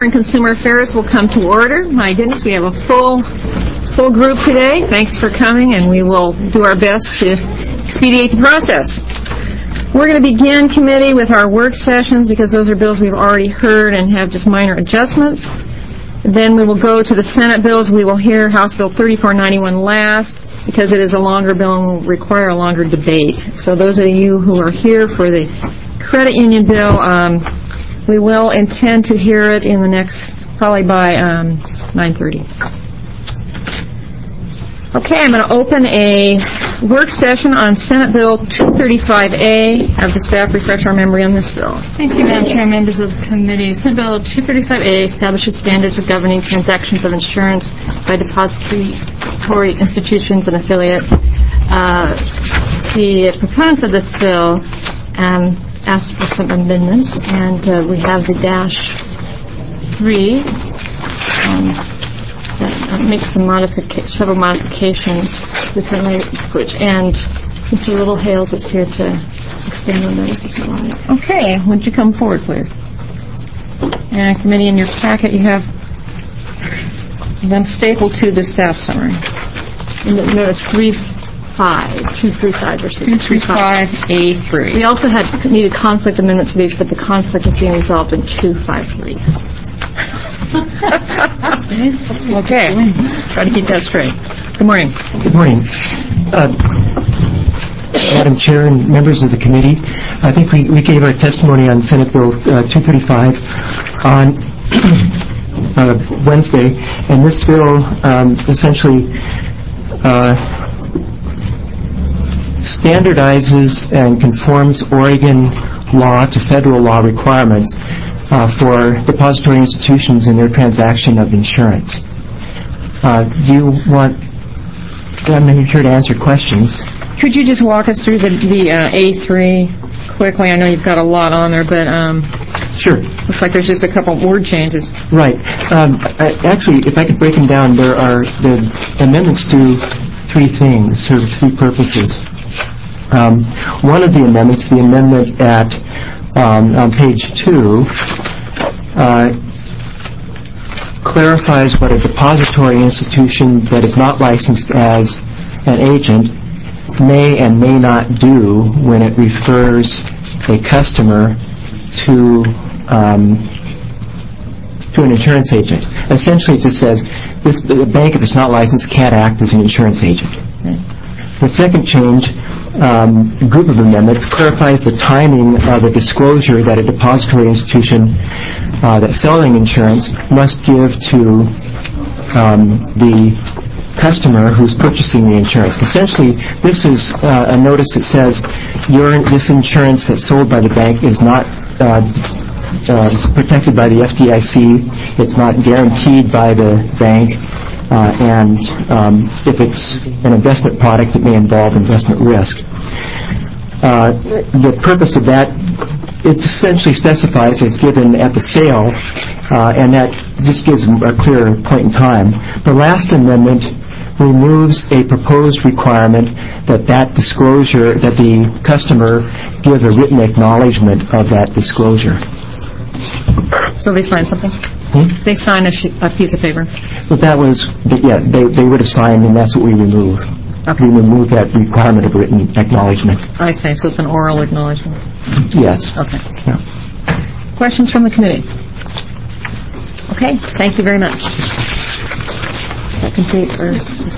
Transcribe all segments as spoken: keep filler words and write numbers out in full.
and Consumer Affairs will come to order. My goodness, we have a full full group today. Thanks for coming, and we will do our best to expedite the process. We're going to begin committee with our work sessions because those are bills we've already heard and have just minor adjustments. Then we will go to the Senate bills. We will hear House Bill thirty-four ninety-one last because it is a longer bill and will require a longer debate. So those of you who are here for the credit union bill, um, we will intend to hear it in the next, probably by um, nine thirty. Okay, I'm going to open a work session on Senate Bill two thirty-five A. Have the staff refresh our memory on this bill. Thank you, Madam Chair, members of the committee. Senate Bill two thirty-five A establishes standards of governing transactions of insurance by depository institutions and affiliates. Uh, the proponents of this bill um, asked for some amendments, and uh, we have the dash three um, that makes some modifica- several modifications with the language, and Mister Little Hales is here to expand on those if you want. Okay, would you come forward, please? And committee, in your packet you have them stapled to the staff summary. And no, it's three. Five, two, three, five, or six. Two, three, five, A three. We also had needed conflict amendments for these, but the conflict is being resolved in two, five, three. Okay, try to keep that straight. Good morning. Good morning, uh, Madam Chair and members of the committee. I think we, we gave our testimony on Senate Bill uh, two thirty-five on uh, Wednesday, and this bill um, essentially. Uh, standardizes and conforms Oregon law to federal law requirements uh, for depository institutions in their transaction of insurance. Uh, do you want... I'm here to answer questions. Could you just walk us through the, the uh, A three quickly? I know you've got a lot on there, but... Um, sure. Looks like there's just a couple word changes. Right. Um, I, actually, if I could break them down, there are... The amendments do three things, serve three purposes. Um, one of the amendments, the amendment at um, on page two, uh, clarifies what a depository institution that is not licensed as an agent may and may not do when it refers a customer to um, to an insurance agent. Essentially, it just says this the bank, if it's not licensed, can't act as an insurance agent. Okay. The second change. Um, group of amendments clarifies the timing of a disclosure that a depository institution uh, that's selling insurance must give to um, the customer who's purchasing the insurance. Essentially, this is uh, a notice that says your this insurance that's sold by the bank is not uh, uh, protected by the F D I C. It's not guaranteed by the bank. Uh, and um, if it's an investment product, it may involve investment risk. Uh, the purpose of that, it essentially specifies it's given at the sale, uh, and that just gives a clear point in time. The last amendment removes a proposed requirement that that disclosure, that the customer give a written acknowledgement of that disclosure. So they sign something? Hmm? They sign a, sh- a piece of paper? But that was, yeah, they, they would have signed, and that's what we removed. Okay. We removed that requirement of written acknowledgement. I see. So it's an oral acknowledgement? Yes. Okay. Yeah. Questions from the committee? Okay. Thank you very much. That completes our...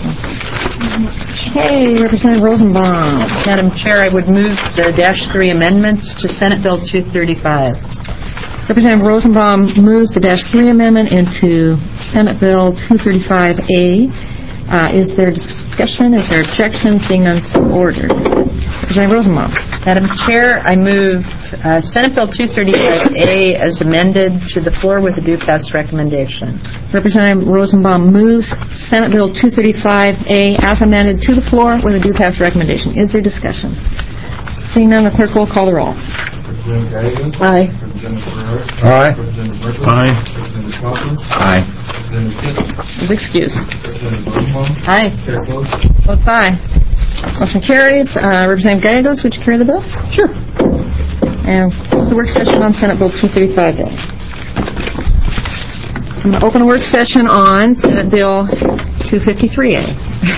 Okay, Representative Rosenbaum. Madam Chair, I would move the dash three amendments to Senate Bill two thirty-five. Representative Rosenbaum moves the dash three amendment into Senate Bill two thirty-five A. Uh, is there discussion? Is there objection? Seeing none, so ordered. Representative Rosenbaum. Madam Chair, I move uh, Senate Bill two thirty-five A as amended to the floor with a due pass recommendation. Representative Rosenbaum moves Senate Bill two thirty-five A as amended to the floor with a due pass recommendation. Is there discussion? Seeing none, the clerk will call the roll. Representative Gallagher? Aye. Representative Ferrer? Aye. Representative Merkley? Aye. Representative Kaufman? Aye. Representative Kitt? Is excused. Representative Rosenbaum? Aye. Chair Close? Votes aye. Motion carries. Uh, Representative Gallegos, would you carry the bill? Sure. And close the work session on Senate Bill two thirty-five A. I'm going to open a work session on Senate Bill two fifty-three A.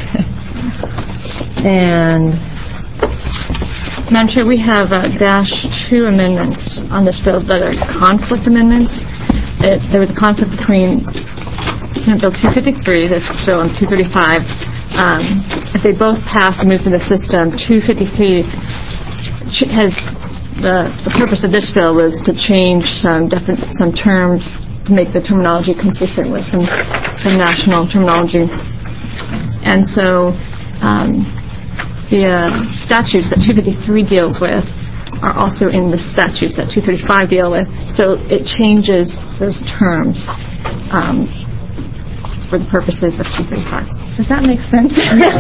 And Madam Chair, we have uh, dash two amendments on this bill that are conflict amendments. It, there was a conflict between Senate Bill two fifty-three, this bill, and two thirty-five. Um, if they both pass and move through the system, two fifty-three has the, the purpose of this bill was to change some different some terms to make the terminology consistent with some some national terminology, and so um, the uh, statutes that two fifty-three deals with are also in the statutes that two thirty-five deal with. So it changes those terms um, for the purposes of two thirty-five. Does that make sense?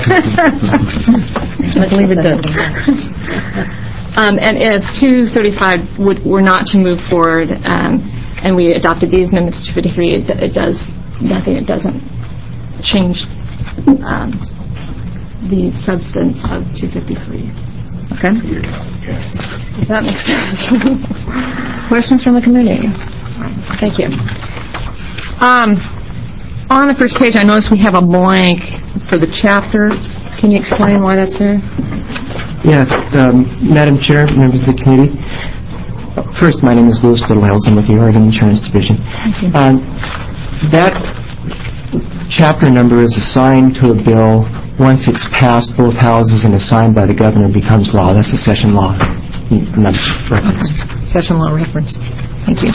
I believe it does. Um, and if two thirty-five would, were not to move forward, um, and we adopted these amendments to two fifty-three, it, it does nothing. It doesn't change um, the substance of two fifty-three. Okay. Does that make sense? Questions from the committee? Thank you. Um, on the first page, I notice we have a blank for the chapter. Can you explain why that's there? Yes, um, Madam Chair, members of the committee. First, my name is Louis Littlehales. I'm with the Oregon Insurance Division. Um, that chapter number is assigned to a bill once it's passed both houses and is signed by the governor. It becomes law. That's the session law number reference. Session law reference. Thank you.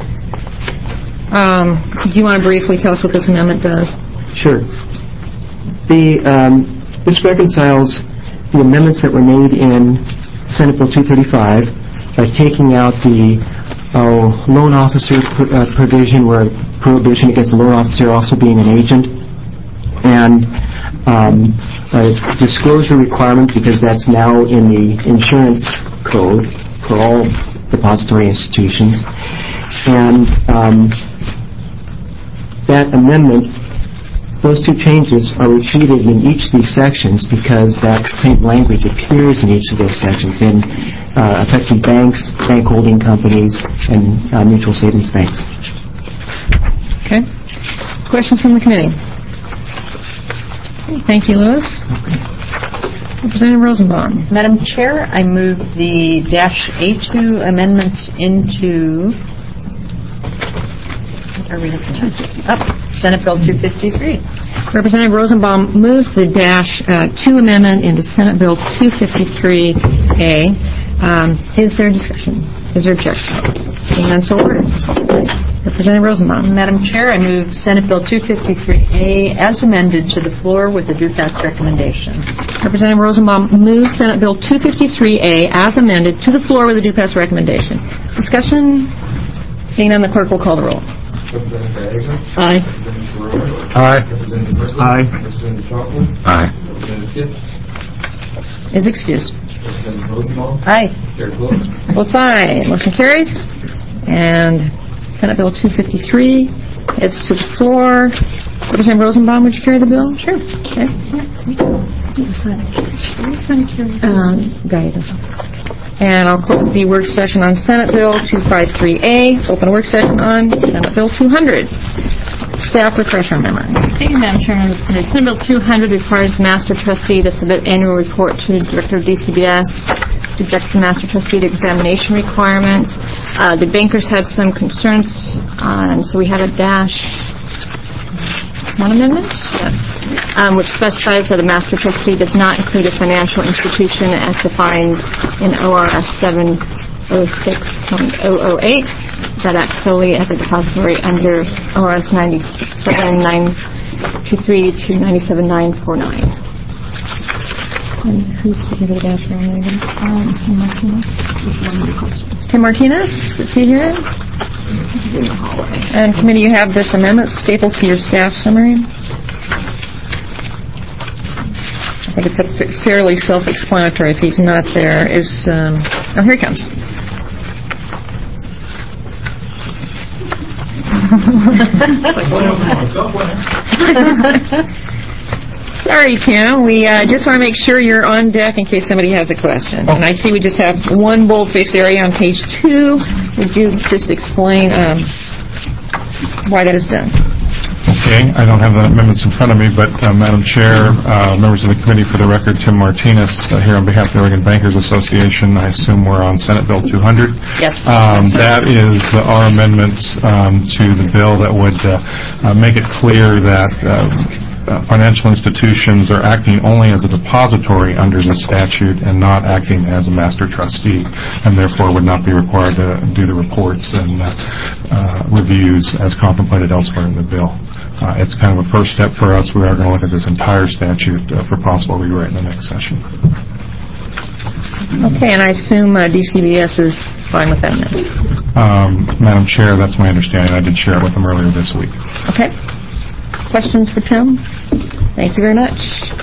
Um, do you want to briefly tell us what this amendment does? Sure. The um, this reconciles the amendments that were made in Senate Bill two thirty-five by taking out the oh, loan officer pr- uh, provision, where prohibition against the loan officer also being an agent, and um, a disclosure requirement, because that's now in the insurance code for all depository institutions. And um, that amendment, those two changes are repeated in each of these sections because that same language appears in each of those sections in uh, affecting banks, bank holding companies, and uh, mutual savings banks. Okay. Questions from the committee? Thank you, Louis. Representative Rosenbaum. Madam Chair, I move the dash A two amendments into, what are we looking at? Up, Senate Bill two fifty-three. Representative Rosenbaum moves the dash uh, two amendment into Senate Bill two fifty-three A. Um, is there discussion? Is there objection? Seeing none, so ordered. Representative Rosenbaum. Madam Chair, I move Senate Bill two fifty-three A as amended to the floor with a due-pass recommendation. Representative Rosenbaum moves Senate Bill two fifty-three A as amended to the floor with a due-pass recommendation. Discussion? Seeing none, the clerk will call the roll. Representative Diaga? Aye. Representative Ferraro? Aye. Representative Merkley? Aye. Representative Shockley? Aye. Representative Kitt? Is excused. Representative Rosenbaum? Aye. Chair Close? Votes aye. Motion carries. And Senate Bill two fifty-three is to the floor. Representative Rosenbaum, would you carry the bill? Sure. Okay. Um, Guy does. And I'll close the work session on Senate Bill two fifty-three A. Open a work session on Senate Bill two hundred. Staff refresher memory. Thank you, Madam Chairman. Senate Bill two hundred requires Master Trustee to submit annual report to the Director of D C B S, subject the Master Trustee to examination requirements. Uh, the bankers had some concerns, uh, and so we have a dash one amendment, yes, um, which specifies that a Master Trustee does not include a financial institution as defined in O R S seven oh six point oh oh eight that acts solely as a depository under O R S ninety-seven nine twenty-three to ninety-seven nine forty-nine. And who's speaking to the dash one again? Um, Tim Martinez. Just one more question. Tim Martinez, is he here? He's in the hallway. And committee, you have this amendment stapled to your staff summary. I think it's a f- fairly self-explanatory. If he's not there, is um, oh, here he comes. Sorry, Tim. We uh, just want to make sure you're on deck in case somebody has a question. And I see we just have one boldface area on page two. Would you just explain um, why that is done. Okay, I don't have the amendments in front of me, but uh, Madam Chair, uh, members of the committee, for the record, Tim Martinez uh, here on behalf of the Oregon Bankers Association. I assume we're on Senate Bill two hundred. Yes. Um, that is our amendments um, to the bill that would uh, uh, make it clear that uh, Uh, financial institutions are acting only as a depository under the statute and not acting as a master trustee, and therefore would not be required to do the reports and uh, uh, reviews as contemplated elsewhere in the bill. Uh, it's kind of a first step for us. We are going to look at this entire statute uh, for possible rewrite in the next session. Okay, and I assume uh, D C B S is fine with that amendment. Um, Madam Chair, that's my understanding. I did share it with them earlier this week. Okay. Questions for Tim? Thank you very much.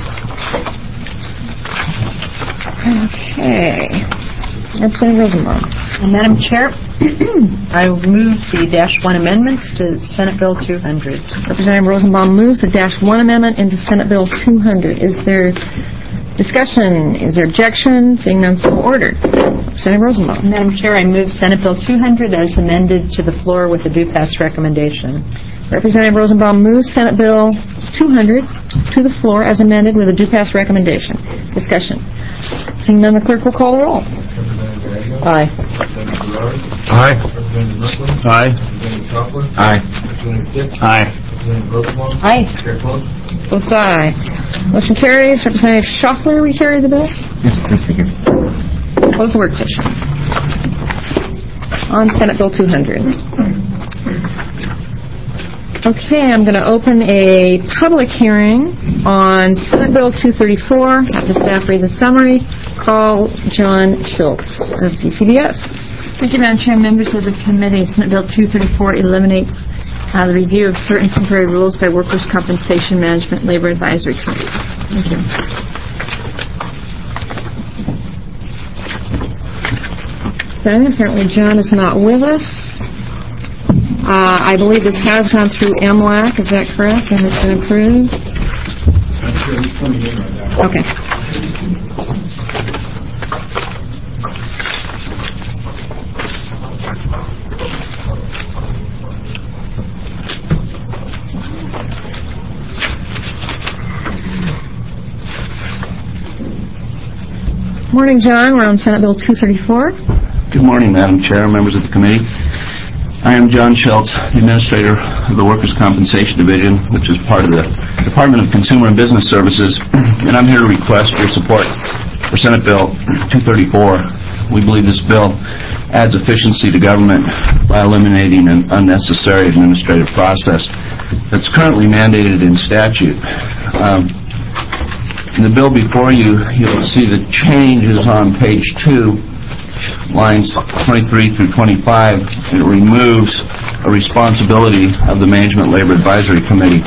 Okay. Representative Rosenbaum. Uh, Madam Chair, I move the dash one amendments to Senate Bill two hundred. Representative Rosenbaum moves the dash one amendment into Senate Bill two hundred. Is there discussion? Is there objection? Seeing none, so ordered. Representative Rosenbaum. Madam Chair, I move Senate Bill two hundred as amended to the floor with a due pass recommendation. Representative Rosenbaum moves Senate Bill two hundred to the floor as amended with a due pass recommendation. Discussion. Seeing none, the clerk will call the roll. Representative Gagnon. Aye. Representative Gerard. Aye. Representative Merkley. Aye. Representative Chalklin. Aye. Representative Fitch. Aye. Representative Rosenbaum. Aye. Chair Close. Votes aye. Motion carries. Representative Schaffler, we carry the bill. Yes, thank you. Close the work session. On Senate Bill two hundred. Okay, I'm going to open a public hearing on Senate Bill two thirty-four. Have the staff read the summary. Call John Schultz of D C B S. Thank you, Madam Chair. Members of the committee, Senate Bill two thirty-four eliminates uh, the review of certain temporary rules by Workers' Compensation Management Labor Advisory Committee. Thank you. Okay, apparently John is not with us. Uh, I believe this has gone through M L A C, is that correct? And it's been approved? Okay. Morning, John. We're on Senate Bill two thirty-four. Good morning, Madam Chair, members of the committee. I am John Schultz, the Administrator of the Workers' Compensation Division, which is part of the Department of Consumer and Business Services, and I'm here to request your support for Senate Bill two thirty-four. We believe this bill adds efficiency to government by eliminating an unnecessary administrative process that's currently mandated in statute. Um, in the bill before you, you'll see the changes on page two, lines twenty-three through twenty-five. It removes a responsibility of the Management Labor Advisory Committee.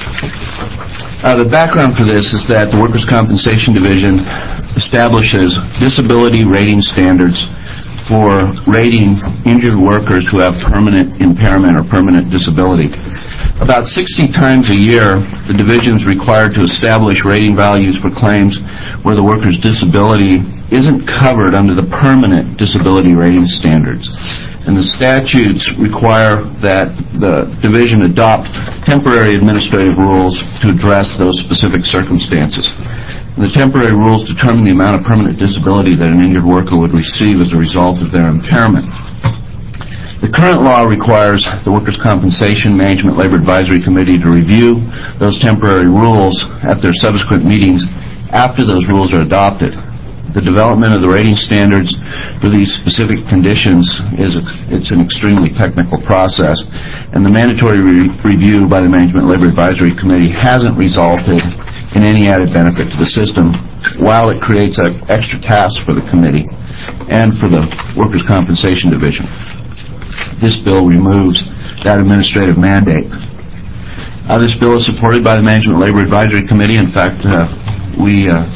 Uh, the background for this is that the Workers' Compensation Division establishes disability rating standards for rating injured workers who have permanent impairment or permanent disability. About sixty times a year, the division is required to establish rating values for claims where the worker's disability isn't covered under the permanent disability rating standards. And the statutes require that the division adopt temporary administrative rules to address those specific circumstances. And the temporary rules determine the amount of permanent disability that an injured worker would receive as a result of their impairment. The current law requires the Workers' Compensation Management Labor Advisory Committee to review those temporary rules at their subsequent meetings after those rules are adopted. The development of the rating standards for these specific conditions is it's an extremely technical process, and the mandatory re- review by the Management Labor Advisory Committee hasn't resulted in any added benefit to the system, while it creates an extra task for the committee and for the Workers' Compensation Division. This bill removes that administrative mandate. Uh, this bill is supported by the Management Labor Advisory Committee. In fact, uh, we uh,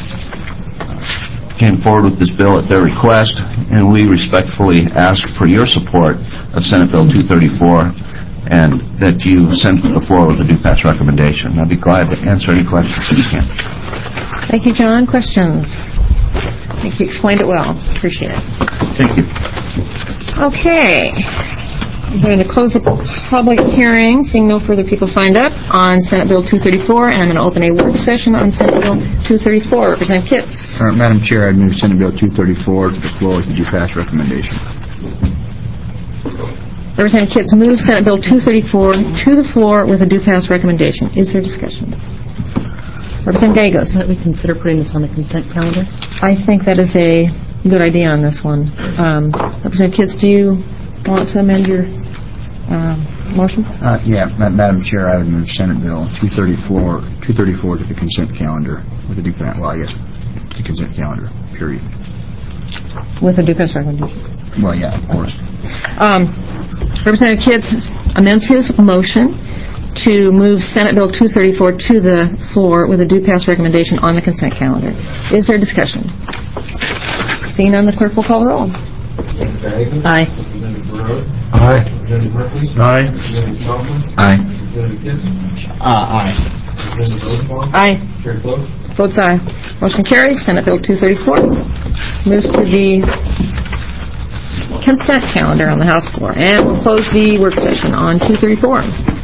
came forward with this bill at their request, and we respectfully ask for your support of Senate Bill two thirty-four and that you send it to the floor with a due pass recommendation. I'd be glad to answer any questions if you can. Thank you, John. Questions? I think you explained it well. Appreciate it. Thank you. Okay. I'm going to close the public hearing, seeing no further people signed up on Senate Bill two thirty-four, and I'm going to open a work session on Senate Bill two thirty-four. Representative Kitts. Uh, Madam Chair, I'd move Senate Bill two thirty-four to the floor with the due pass recommendation. Representative Kitts moves Senate Bill two thirty-four to the floor with a due pass recommendation. Is there discussion? Representative Gagos. That we consider putting this on the consent calendar? I think that is a good idea on this one. Um, Representative Kitts, do you want to amend your um, motion? Uh, yeah, Ma- Madam Chair, I would move Senate Bill two thirty-four to the consent calendar with a due pass. Well, I guess the consent calendar. Period. With a due pass recommendation. Well, yeah, of course. Um, Representative Kitts amends his motion to move Senate Bill two thirty-four to the floor with a due pass recommendation on the consent calendar. Is there discussion? Seeing none, the clerk will call the roll. Representative Gagos? Aye. Representative Burrows? Aye. Representative Murphy? Aye. Representative Coughlin? Aye. Representative Kitts? Uh, aye. Representative Rosenbaum? Aye. Chair Close? Votes aye. Motion carries. Senate Bill two thirty-four moves to the consent calendar on the House floor. And we'll close the work session on two thirty-four.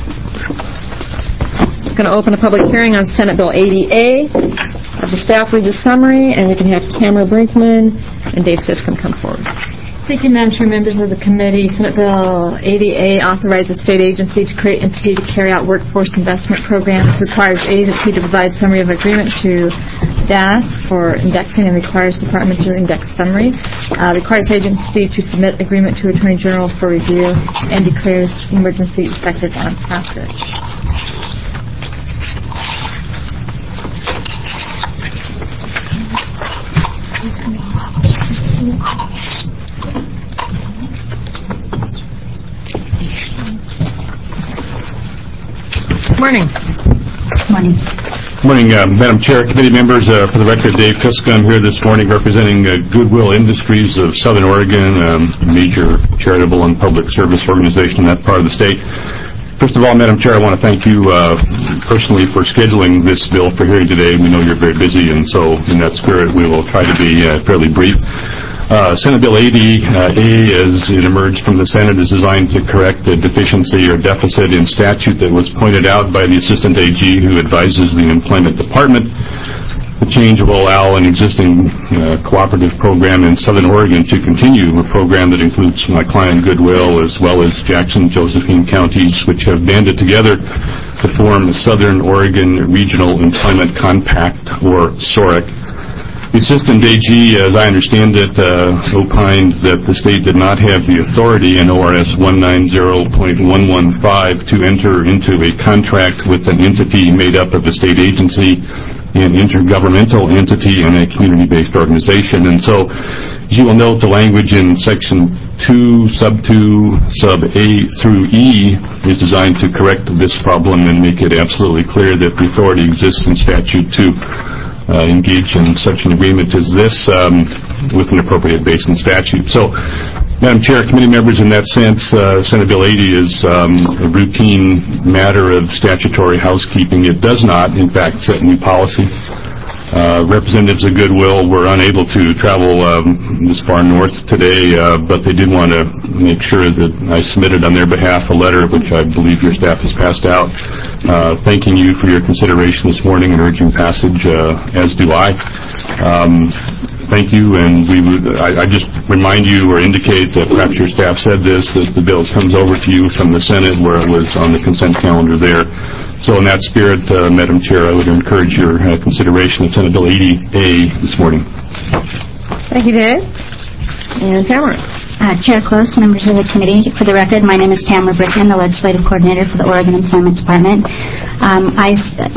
Going to open a public hearing on Senate Bill eighty A. Have the staff read the summary, and we can have Tamara Brinkman and Dave Fiscom come forward. Thank you, Madam Chair, members of the committee. Senate Bill eighty A authorizes state agency to create entity to carry out workforce investment programs, requires agency to provide summary of agreement to D A S for indexing, and requires department to index summary, uh, requires agency to submit agreement to Attorney General for review, and declares emergency effective on passage. Morning. Morning. Morning, uh, Madam Chair, committee members. Uh, for the record, Dave Fiscom here this morning representing uh, Goodwill Industries of Southern Oregon, um, a major charitable and public service organization in that part of the state. First of all, Madam Chair, I want to thank you uh, personally for scheduling this bill for hearing today. We know you're very busy, and so in that spirit, we will try to be uh, fairly brief. Uh, Senate Bill eighty A, as it emerged from the Senate, is designed to correct a deficiency or deficit in statute that was pointed out by the Assistant A G who advises the Employment Department. The change will allow an existing uh, cooperative program in Southern Oregon to continue, a program that includes my client Goodwill as well as Jackson, Josephine counties, which have banded together to form the Southern Oregon Regional Employment Compact, or S O R E C. The Assistant A G, as I understand it, uh, opined that the state did not have the authority in O R S one ninety point one one five to enter into a contract with an entity made up of a state agency, an intergovernmental entity, and a community-based organization. And so, as you will note, the language in Section two, Sub two, Sub A through E is designed to correct this problem and make it absolutely clear that the authority exists in statute to Uh, engage in such an agreement as this um, with an appropriate base in statute. So, Madam Chair, committee members, in that sense, uh, Senate Bill eighty is um, a routine matter of statutory housekeeping. It does not, in fact, set new policy. Uh, representatives of Goodwill were unable to travel um, this far north today, uh, but they did want to make sure that I submitted on their behalf a letter, which I believe your staff has passed out, uh, thanking you for your consideration this morning and urging passage, uh, as do I. Um, thank you, and we would, I, I just remind you or indicate that perhaps your staff said this, that the bill comes over to you from the Senate where it was on the consent calendar there. So in that spirit, uh, Madam Chair, I would encourage your uh, consideration of Senate Bill eighty A this morning. Thank you, Dave. And Tamara. Uh, Chair Close, members of the committee, for the record, my name is Tamara Brickman, the legislative coordinator for the Oregon Employment Department. Um, I,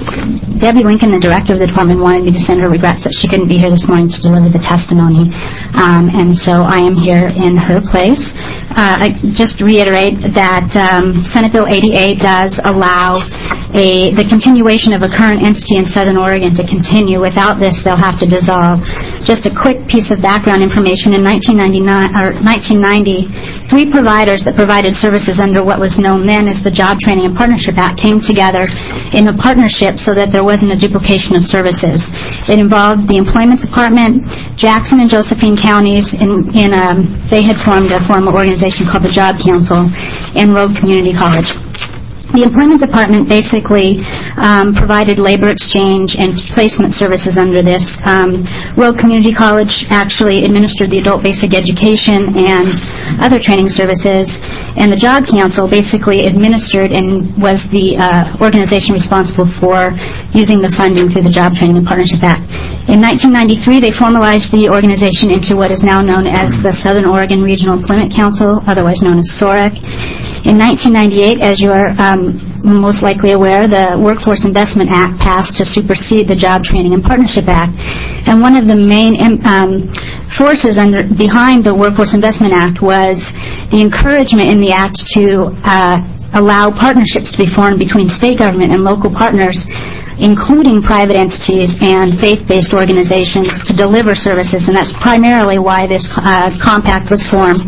Debbie Lincoln, the director of the department, wanted me to send her regrets that she couldn't be here this morning to deliver the testimony, um, and so I am here in her place. Uh, I just reiterate that um, Senate Bill eighty A does allow a the continuation of a current entity in Southern Oregon to continue. Without this, they'll have to dissolve. Just a quick piece of background information. In nineteen ninety-nine, or nineteen ninety, three providers that provided services under what was known then as the Job Training and Partnership Act came together in a partnership so that there wasn't a duplication of services. It involved the Employment Department, Jackson and Josephine counties. In, in um, they had formed a formal organization called the Job Council, and Rogue Community College. The Employment Department basically um, provided labor exchange and placement services under this. Um, Rogue Community College actually administered the adult basic education and other training services, and the Job Council basically administered and was the uh, organization responsible for using the funding through the Job Training and Partnership Act. In nineteen ninety-three, they formalized the organization into what is now known as the Southern Oregon Regional Employment Council, otherwise known as S O R E C. In nineteen ninety-eight, as you are um, most likely aware, the Workforce Investment Act passed to supersede the Job Training and Partnership Act. And one of the main um, forces under, behind the Workforce Investment Act was the encouragement in the Act to uh, allow partnerships to be formed between state government and local partners, including private entities and faith-based organizations, to deliver services. And that's primarily why this uh, compact was formed.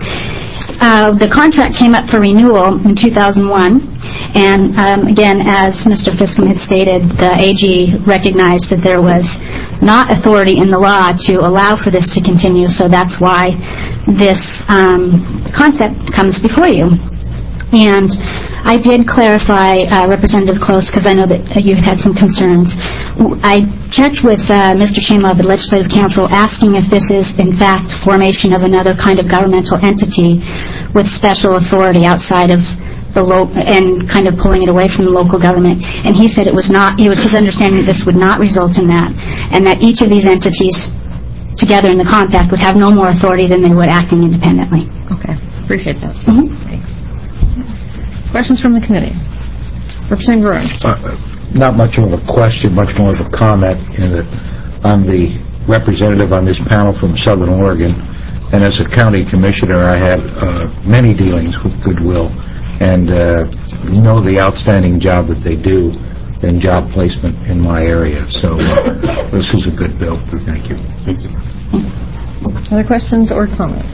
Uh, the contract came up for renewal in two thousand one, and um, again, as Mister Fiscom had stated, the A G recognized that there was not authority in the law to allow for this to continue, so that's why this um, concept comes before you. And I did clarify, uh, Representative Close, because I know that uh, you had some concerns. I checked with uh, Mister Chama of the Legislative Council asking if this is, in fact, formation of another kind of governmental entity with special authority outside of the lo- and kind of pulling it away from the local government. And he said it was not, it was his understanding that this would not result in that, and that each of these entities together in the compact would have no more authority than they would acting independently. Okay. Appreciate that. Mm-hmm. Thanks. Questions from the committee? Representative Burrows. Uh, not much of a question, much more of a comment, in that I'm the representative on this panel from Southern Oregon, and as a county commissioner, I have uh, many dealings with Goodwill, and uh, know the outstanding job that they do in job placement in my area. So uh, this is a good bill. Thank you. Thank you. Other questions or comments?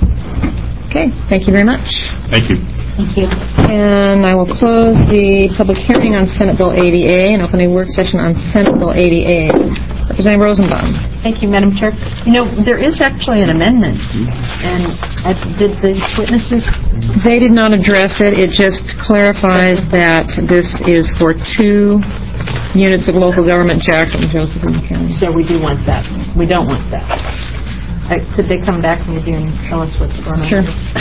Okay. Thank you very much. Thank you. Thank you. And I will close the public hearing on Senate Bill eighty A and open a work session on Senate Bill eighty A. Representative Rosenbaum. Thank you, Madam Chair. You know, there is actually an amendment, and uh, did the witnesses... They did not address it. It just clarifies that this is for two units of local government, Jackson and Josephine County. So we do want that. We don't want that. Uh, could they come back maybe and tell us what's going on? Sure.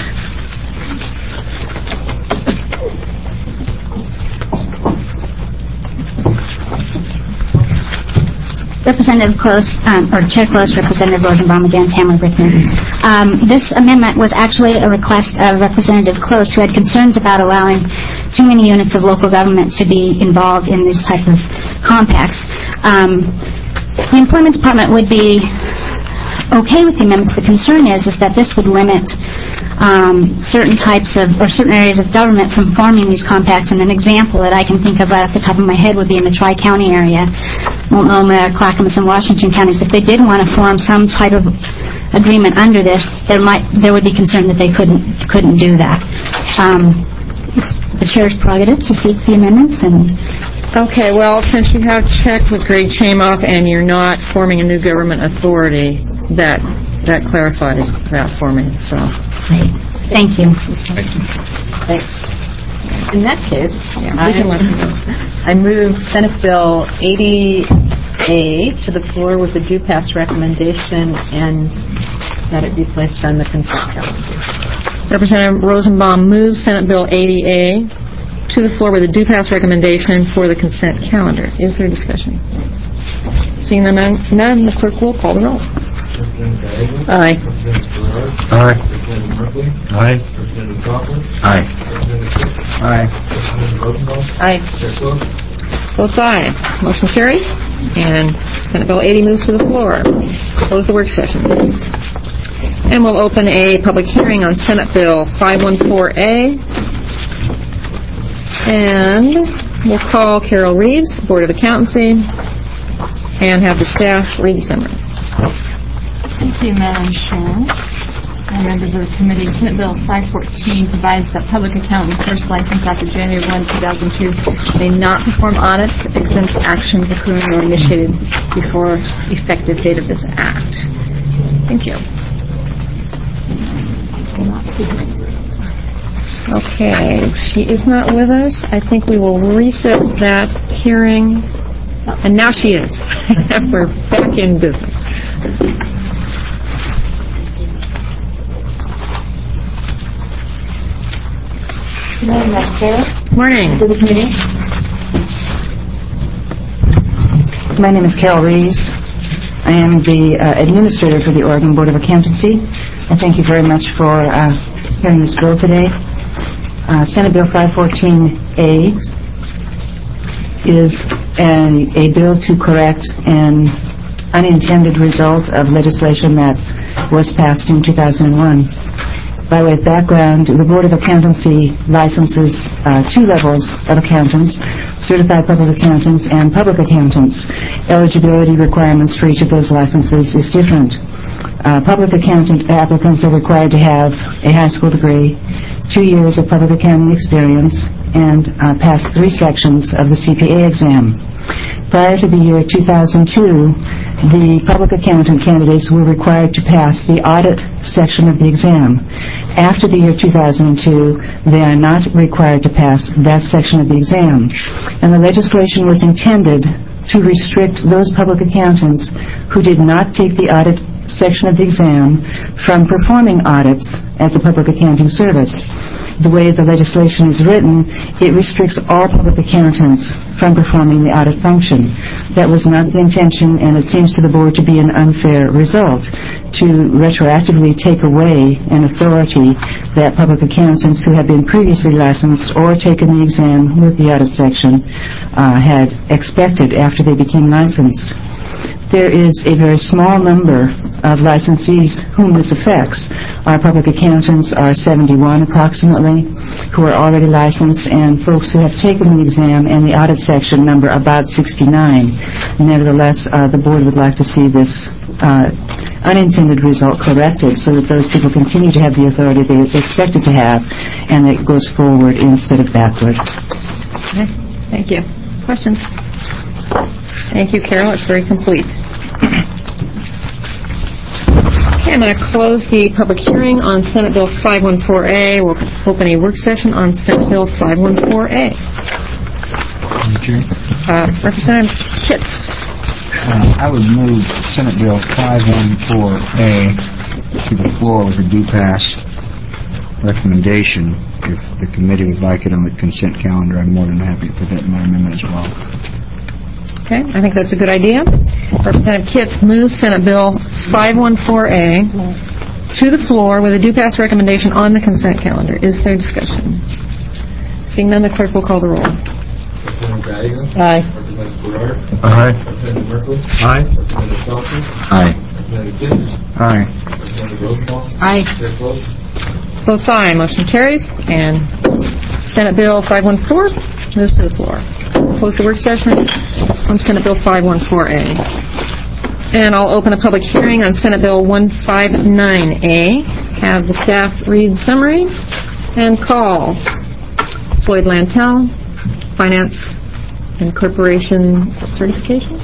Representative Close, um, or Chair Close, Representative Rosenbaum, again, Tamara Brickman. Um, this amendment was actually a request of Representative Close, who had concerns about allowing too many units of local government to be involved in these type of compacts. Um, the Employment Department would be okay with the amendments. The concern is, is that this would limit um, certain types of, or certain areas of government from forming these compacts. And an example that I can think of right off the top of my head would be in the Tri-County area, Multnomah, Clackamas, and Washington counties. If they did want to form some type of agreement under this, there might, there would be concern that they couldn't, couldn't do that. Um, it's the chair's prerogative to seek the amendments, and Okay, well, since you have checked with Greg Chamoff and you're not forming a new government authority, that that clarifies that for me. So, right. Thank you. Thank you. Thanks. In that case, yeah, I, we can let them go. I move Senate Bill eighty A to the floor with a due pass recommendation and that it be placed on the consent calendar. Representative Rosenbaum moves Senate Bill eighty A to the floor with a due pass recommendation for the consent calendar. Is there discussion? Seeing none, none, the clerk will call the roll. Representative Gallego? Aye. Representative Berard? Aye. Representative Merkley? Aye. Representative Crawford? Aye. Representative Cook? Aye. Representative Rosenbaum? Aye. Chair Close? Both aye. Motion carried. And Senate Bill eighty moves to the floor. Close the work session. And we'll open a public hearing on Senate Bill five fourteen A. And We'll call Carol Reeves, Board of Accountancy, and have the staff read the summary. Thank you, Madam Chair. And members of the committee, Senate Bill five fourteen provides that public accountant first licensed after January first, two thousand two may not perform audits, exempt actions accruing or initiated before effective date of this act. Thank you. Okay, she is not with us. I think we will recess that hearing. And now she is. We're back in business. Good morning, Madam Chair. Morning. To the committee. My name is Carol Reeves. I am the uh, administrator for the Oregon Board of Accountancy. I thank you very much for uh, hearing this bill today. Uh, Senate Bill five fourteen A is an, a bill to correct an unintended result of legislation that was passed in two thousand one. By way of background, the Board of Accountancy licenses uh, two levels of accountants, certified public accountants and public accountants. Eligibility requirements for each of those licenses is different. Uh, public accountant applicants are required to have a high school degree, two years of public accounting experience, and uh, pass three sections of the C P A exam. Prior to the year two thousand two, the public accountant candidates were required to pass the audit section of the exam. After the year two thousand two, they are not required to pass that section of the exam. And the legislation was intended to restrict those public accountants who did not take the audit section of the exam from performing audits as a public accounting service. The way the legislation is written, it restricts all public accountants from performing the audit function. That was not the intention, and it seems to the board to be an unfair result to retroactively take away an authority that public accountants who had been previously licensed or taken the exam with the audit section uh, had expected after they became licensed. There is a very small number of licensees whom this affects. Our public accountants are seventy-one approximately who are already licensed, and folks who have taken the exam and the audit section number about sixty-nine. Nevertheless, uh, the board would like to see this uh, unintended result corrected so that those people continue to have the authority they expected to have, and that it goes forward instead of backward. Okay. Thank you. Questions? Thank you, Carol. It's very complete. Okay, I'm going to close the public hearing on Senate Bill five fourteen A. We'll open a work session on Senate Bill five fourteen A. Uh, Representative Kitts. Uh, I would move Senate Bill five fourteen A to the floor with a due pass recommendation. If the committee would like it on the consent calendar, I'm more than happy to put that in my amendment as well. Okay, I think that's a good idea. Representative Kitts moves Senate Bill five fourteen A to the floor with a due pass recommendation on the consent calendar. Is there discussion? Seeing none, the clerk will call the roll. Representative Gallagher? Aye. Representative Berard? Aye. Representative Merkley? Aye. Representative Felton? Aye. Representative Gibbs? Aye. Representative Rosenthal? Aye. Chair Close? Votes aye. Motion carries. And Senate Bill five fourteen moves to the floor. Close the work session on Senate Bill five fourteen A. And I'll open a public hearing on Senate Bill one fifty-nine A. Have the staff read the summary and call Floyd Lantel, Finance and Corporation Certification.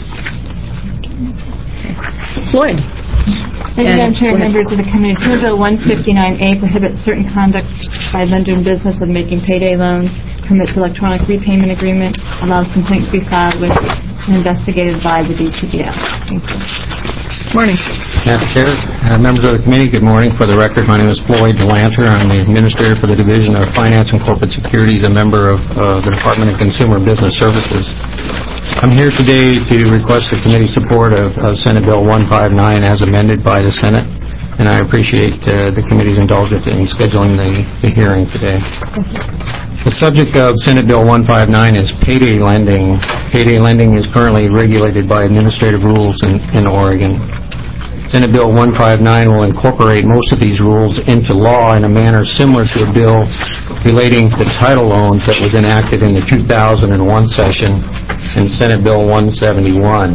Floyd. Thank you, Madam Chair, And- members of the committee. Senate Bill one fifty-nine A prohibits certain conduct by lender in business of making payday loans, permits electronic repayment agreement, allows complaint to be filed with and investigated by the D C B F. Thank you. Morning. Madam Chair, uh, members of the committee, good morning. For the record, my name is Floyd DeLanter. I'm the Administrator for the Division of Finance and Corporate Securities, a member of uh, the Department of Consumer and Business Services. I'm here today to request the committee support of, of Senate Bill one fifty-nine as amended by the Senate, and I appreciate uh, the committee's indulgence in scheduling the, the hearing today. The subject of Senate Bill one fifty-nine is payday lending. Payday lending is currently regulated by administrative rules in, in Oregon. Senate Bill one fifty-nine will incorporate most of these rules into law in a manner similar to a bill relating to title loans that was enacted in the two thousand one session in Senate Bill one seventy-one.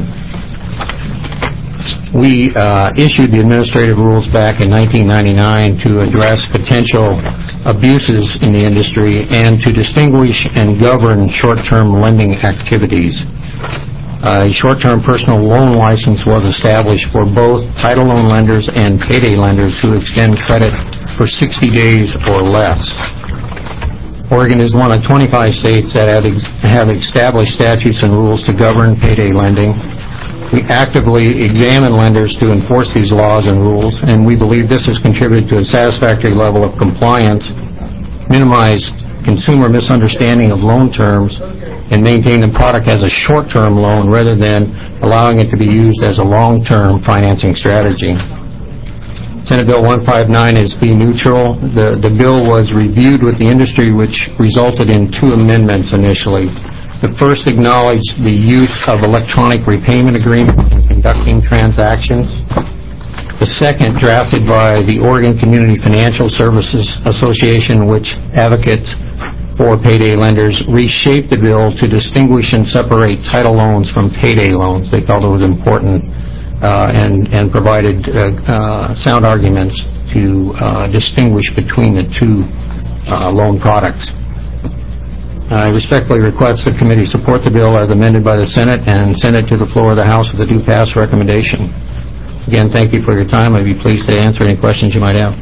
We uh, issued the administrative rules back in nineteen ninety-nine to address potential abuses in the industry and to distinguish and govern short-term lending activities. A short-term personal loan license was established for both title loan lenders and payday lenders who extend credit for sixty days or less. Oregon is one of twenty-five states that have, ex- have established statutes and rules to govern payday lending. We actively examine lenders to enforce these laws and rules, and we believe this has contributed to a satisfactory level of compliance, minimized consumer misunderstanding of loan terms, and maintain the product as a short-term loan rather than allowing it to be used as a long-term financing strategy. Senate Bill one fifty-nine is fee neutral. The, the bill was reviewed with the industry, which resulted in two amendments initially. The first acknowledged the use of electronic repayment agreements in conducting transactions. The second, drafted by the Oregon Community Financial Services Association, which advocates for payday lenders, reshaped the bill to distinguish and separate title loans from payday loans. They felt it was important uh, and, and provided uh, uh, sound arguments to uh, distinguish between the two uh, loan products. I respectfully request the committee support the bill as amended by the Senate and send it to the floor of the House with a due pass recommendation. Again, thank you for your time. I'd be pleased to answer any questions you might have.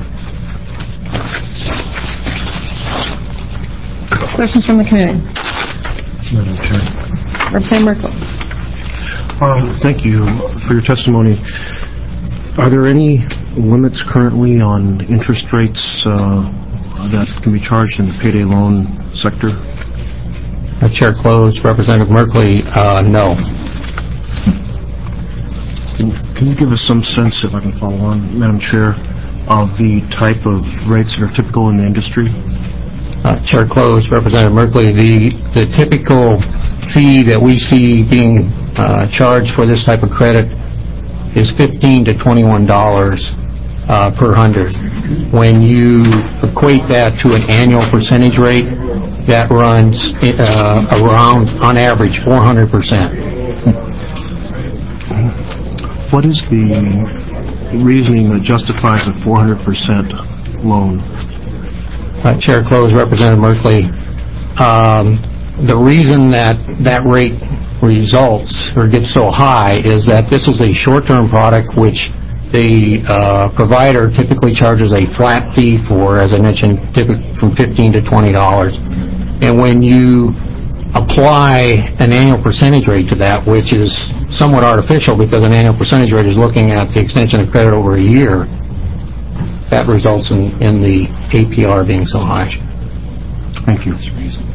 Questions from the committee? Madam Chair. Representative Merkel. Um, thank you for your testimony. Are there any limits currently on interest rates uh, that can be charged in the payday loan sector? Uh, Chair closed. Representative Merkley, uh, no. Can, can you give us some sense, if I can follow on, Madam Chair, of the type of rates that are typical in the industry? Uh, Chair closed. Representative Merkley, the, the typical fee that we see being uh, charged for this type of credit is fifteen to twenty-one dollars uh, per hundred. When you equate that to an annual percentage rate, that runs uh, around, on average, four hundred percent. What is the reasoning that justifies a four hundred percent loan? Uh, Chair closed. Representative Merkley. Um, the reason that that rate results or gets so high is that this is a short-term product which the uh, provider typically charges a flat fee for, as I mentioned, typically from fifteen to twenty dollars. And when you apply an annual percentage rate to that, which is somewhat artificial because an annual percentage rate is looking at the extension of credit over a year, that results in, in the A P R being so high. Thank you.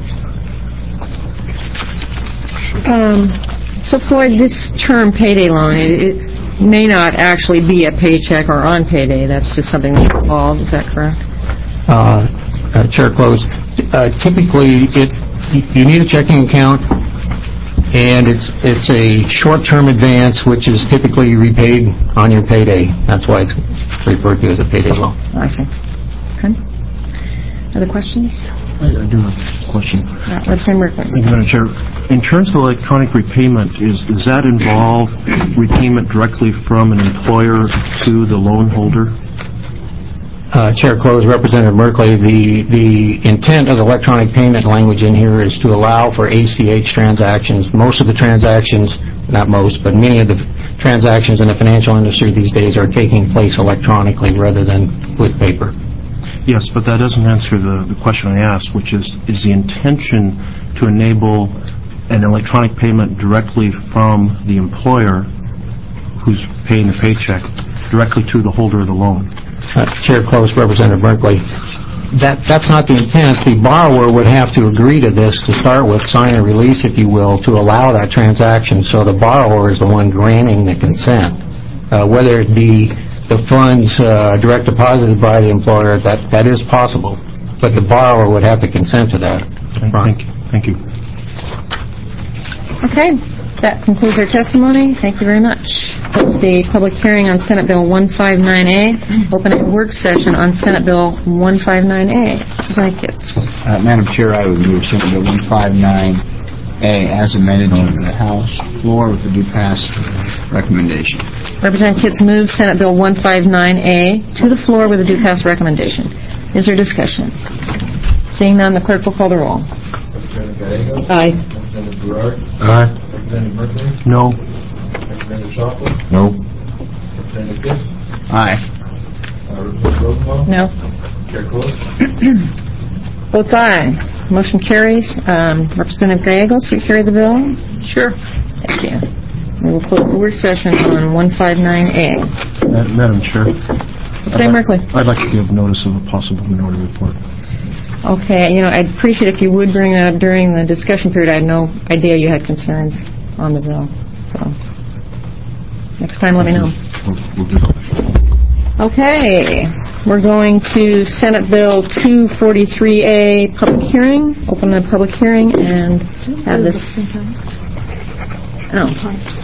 Um, so, Floyd, this term payday loan, it, it may not actually be a paycheck or on payday. That's just something that's involved. Is that correct? Uh, uh, Chair closed. Uh, typically, it you need a checking account, and it's it's a short-term advance, which is typically repaid on your payday. That's why it's referred to as a payday loan. I see. Okay. Other questions? I, I do have a question. Uh, Representative Merkley. Thank you, Madam Chair. In terms of electronic repayment, is does that involve repayment directly from an employer to the loan holder? Uh, Chair closed. Representative Merkley, the, the intent of the electronic payment language in here is to allow for A C H transactions. Most of the transactions, not most, but many of the transactions in the financial industry these days are taking place electronically rather than with paper. Yes, but that doesn't answer the, the question I asked, which is, is the intention to enable an electronic payment directly from the employer who's paying the paycheck directly to the holder of the loan? Uh, Chair closed. Representative Merkley. That, that's not the intent. The borrower would have to agree to this to start with, sign a release, if you will, to allow that transaction. So the borrower is the one granting the consent. Uh, whether it be the funds uh, direct deposited by the employer, that, that is possible. But the borrower would have to consent to that. Thank you. Thank you. Okay. That concludes our testimony. Thank you very much. close the public hearing on Senate Bill one fifty-nine A. Open a work session on Senate Bill one fifty-nine A. Representative Kitts. Uh, Madam Chair, I would move Senate Bill one fifty-nine A as amended to the House floor with the due pass recommendation. Representative Kitts moves Senate Bill one fifty-nine A to the floor with a due pass recommendation. Is there discussion? Seeing none, the clerk will call the roll. Representative Gallego? Aye. Representative Berard? Aye. Representative Merkley? No. Representative Shockley? No. Representative Kitts? Aye. Uh, Representative Rosenbaum? No. Chair Close? Votes aye. Motion carries. Um, Representative Gallegos, will you carry the bill? Sure. Thank you. We will close the work session on one fifty-nine A. Ma- Madam Chair. Representative Merkley. I'd like to give notice of a possible minority report. Okay, you know, I'd appreciate if you would bring it up during the discussion period. I had no idea you had concerns on the bill. So, next time, let me know. We'll, we'll do that. Okay, we're going to Senate Bill two forty-three A public hearing. Open the public hearing and have this. Oh.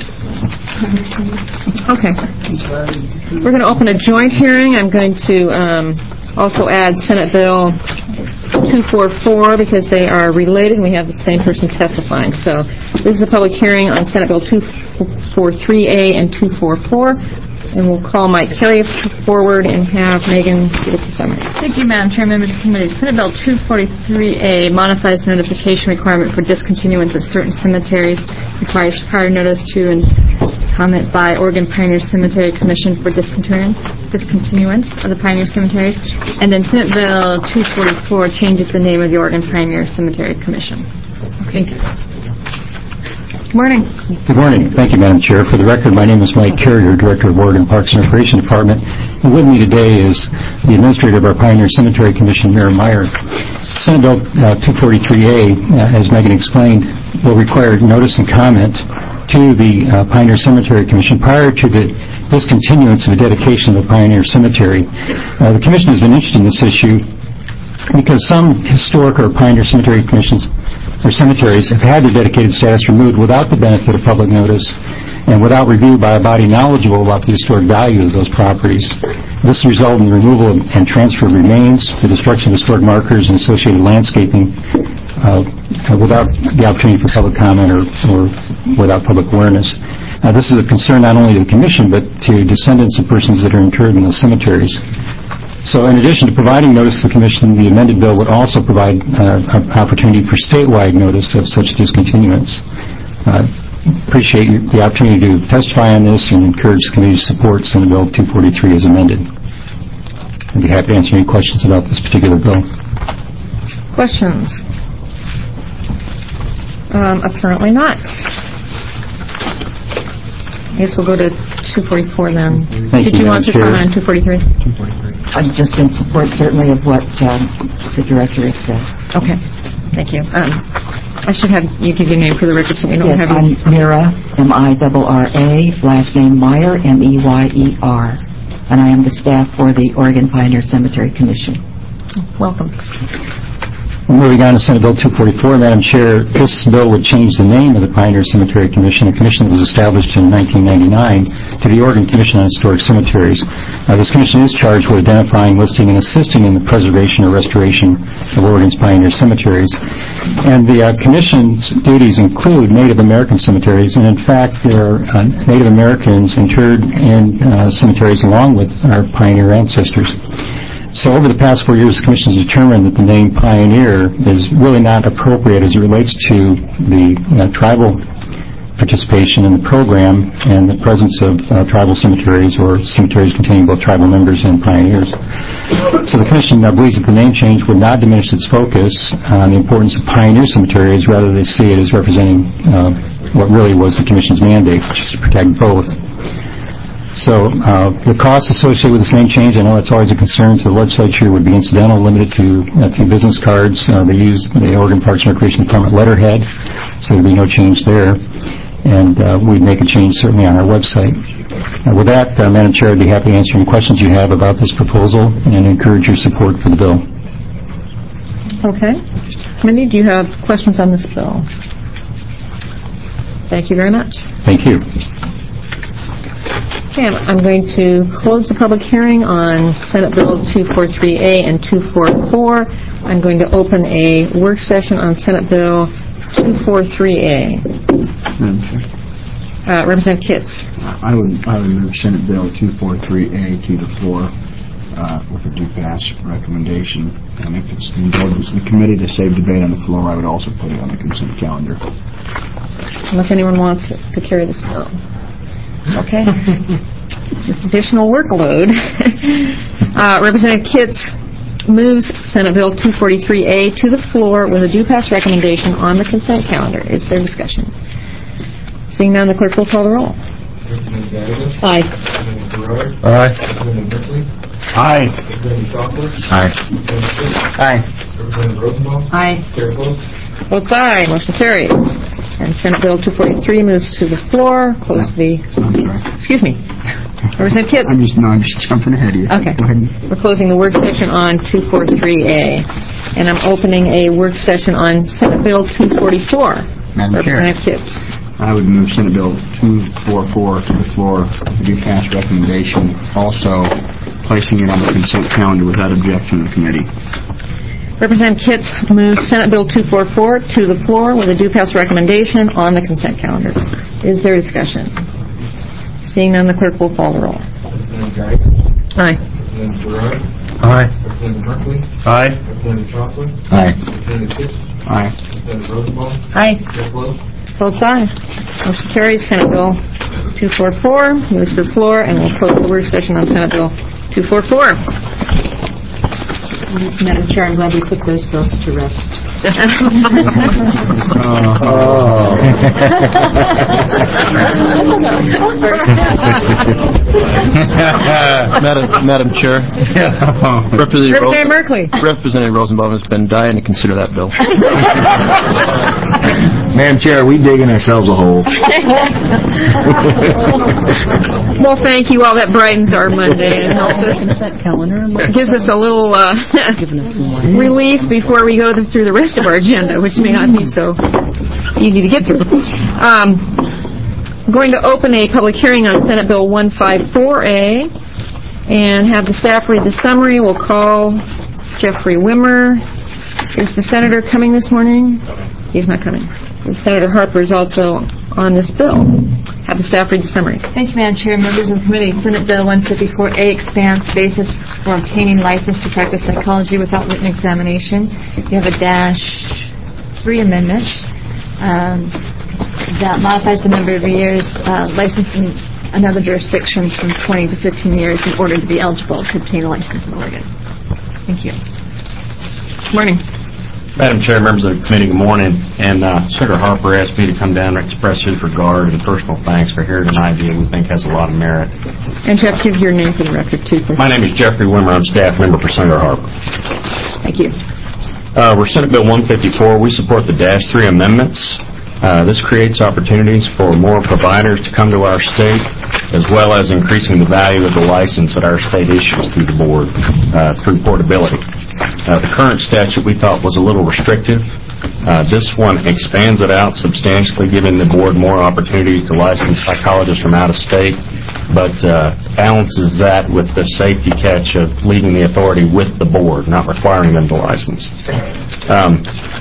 Okay. We're going to open a joint hearing. I'm going to um, also add Senate Bill two forty-four because they are related. We have the same person testifying. So this is a public hearing on Senate Bill two forty-three A and two forty-four. And we'll call Mike Carey forward and have Megan give us the summary. Thank you, Madam Chair, members of the committee. Senate Bill two forty-three A modifies the notification requirement for discontinuance of certain cemeteries, requires prior notice to and comment by Oregon Pioneer Cemetery Commission for discontinuance, discontinuance of the Pioneer Cemeteries. And then Senate Bill two forty-four changes the name of the Oregon Pioneer Cemetery Commission. Thank you. Good morning. Good morning. Thank you, Madam Chair. For the record, my name is Mike Carrier, Director of Oregon Parks and Recreation Department. And with me today is the Administrator of our Pioneer Cemetery Commission, Mira Meyer. Senate Bill uh, two forty-three A, uh, as Megan explained, will require notice and comment to the uh, Pioneer Cemetery Commission prior to the discontinuance of the dedication of the Pioneer Cemetery. Uh, the Commission has been interested in this issue because some historic or Pioneer Cemetery Commissions or cemeteries have had their dedicated status removed without the benefit of public notice and without review by a body knowledgeable about the historic value of those properties. This resulted in the removal and transfer of remains, the destruction of historic markers and associated landscaping uh, without the opportunity for public comment or, or without public awareness. Uh, this is a concern not only to the Commission but to descendants of persons that are interred in those cemeteries. So in addition to providing notice to the Commission, the amended bill would also provide uh, an opportunity for statewide notice of such discontinuance. I uh, appreciate the opportunity to testify on this and encourage the committee to support Senate Bill two forty-three as amended. I'd be happy to answer any questions about this particular bill. Questions? Um, apparently not. I guess we'll go to two forty-four then. Thank Did you, you, want to Madam Chair. comment on two forty-three? I'm just in support, certainly, of what um, the director has said. Okay. Thank you. Um, I should have you give your name for the record so we don't Yes, have I'm you. Mira, M I R R A, last name Meyer, M E Y E R, and I am the staff for the Oregon Pioneer Cemetery Commission. Welcome. Moving on to Senate Bill two forty-four, Madam Chair, this bill would change the name of the Pioneer Cemetery Commission, a commission that was established in nineteen ninety-nine, to the Oregon Commission on Historic Cemeteries. Uh, this commission is charged with identifying, listing, and assisting in the preservation or restoration of Oregon's pioneer cemeteries. And the uh, commission's duties include Native American cemeteries, and in fact, there are uh, Native Americans interred in uh, cemeteries along with our pioneer ancestors. So over the past four years, the Commission has determined that the name Pioneer is really not appropriate as it relates to the uh, tribal participation in the program and the presence of uh, tribal cemeteries or cemeteries containing both tribal members and pioneers. So the Commission uh, believes that the name change would not diminish its focus on the importance of pioneer cemeteries. Rather, they see it as representing uh, what really was the Commission's mandate, which is to protect both. So uh, the costs associated with this name change, I know that's always a concern to the legislature, would be incidental, limited to a few business cards. Uh, they use the Oregon Parks and Recreation Department letterhead, so there'd be no change there. And uh, we'd make a change certainly on our website. Uh, with that, uh, Madam Chair, I'd be happy to answer any questions you have about this proposal and encourage your support for the bill. Okay. Mindy, do you have questions on this bill? Thank you very much. Thank you. Okay, I'm I'm going to close the public hearing on Senate Bill two forty-three A and two forty-four. I'm going to open a work session on Senate Bill two forty-three A. Madam Chair. Uh, Representative Kitts. I would, I would move Senate Bill two forty-three A to the floor uh, with a do pass recommendation. And if it's the board, it's the committee to save debate on the floor, I would also put it on the consent calendar. Unless anyone wants to carry this bill. Okay. Additional workload. uh, Representative Kitts moves Senate Bill two forty-three A to the floor with a do pass recommendation on the consent calendar. Is there discussion? Seeing none, the clerk will call the roll. Representative Gallagher? Aye. Representative Gerard? Aye. Representative Berkeley? Aye. Representative Shopler? Aye. Representative Fitz? Aye. Representative Rosenbaum? Aye. Chair Close? Votes aye. Motion carries. And Senate Bill two forty-three moves to the floor. Close the... I'm sorry. Excuse me. Representative Kitts. I'm just, no, I'm just jumping ahead of you. Okay. Go ahead. We're closing the work session on two forty-three A. And I'm opening a work session on Senate Bill two forty-four. Madam Chair. Representative Kitts. I would move Senate Bill two forty-four to the floor with a do pass recommendation, also placing it on the consent calendar without objection of the committee. Representative Kitts moves Senate Bill two forty-four to the floor with a due pass recommendation on the consent calendar. Is there discussion? Seeing none, the clerk will call the roll. Representative Gallagher? Aye. Representative Gerard? Aye. Representative Berkeley? Aye. Representative Shopler? Aye. Representative Fitz? Aye. Representative Rosenbaum? Aye. Chair Close? Votes aye. Motion carries. Senate Bill two forty-four moves to the floor, and we'll close the work session on Senate Bill two forty-four. Madam Chair, I'm glad we put those bills to rest. Madam, Madam Chair, Representative, Representative Merkley. Representative Rosenbaum has been dying to consider that bill. Madam Chair, are we digging ourselves a hole? Well, thank you. All that brightens our Monday and helps us, Consent calendar. gives us a little uh, relief before we go through the rest of our agenda, which may not be so easy to get through. Um, I'm going to open a public hearing on Senate Bill one fifty-four A and have the staff read the summary. We'll call Jeffrey Wimmer. Is the senator coming this morning? He's not coming. Senator Harper is also on this bill. Have the staff read the summary. Thank you, Madam Chair, members of the committee. Senate Bill one fifty-four A expands the basis for obtaining license to practice psychology without written examination. You have a dash three amendment um, that modifies the number of years uh, licensing another jurisdiction from twenty to fifteen years in order to be eligible to obtain a license in Oregon. Thank you. Good morning. Madam Chair, members of the committee, good morning. And uh, Senator Harper asked me to come down and express his regard and personal thanks for hearing an idea we think has a lot of merit. And Jeff, give your name for the record, too, please. My name is Jeffrey Wimmer. I'm staff member for Senator Harper. Thank you. Uh, we're Senate Bill one fifty-four. We support the Dash three amendments. Uh, this creates opportunities for more providers to come to our state, as well as increasing the value of the license that our state issues through the board, uh, through portability. Uh, the current statute we thought was a little restrictive. Uh, this one expands it out substantially, giving the board more opportunities to license psychologists from out of state, but uh, balances that with the safety catch of leaving the authority with the board, not requiring them to license. Um,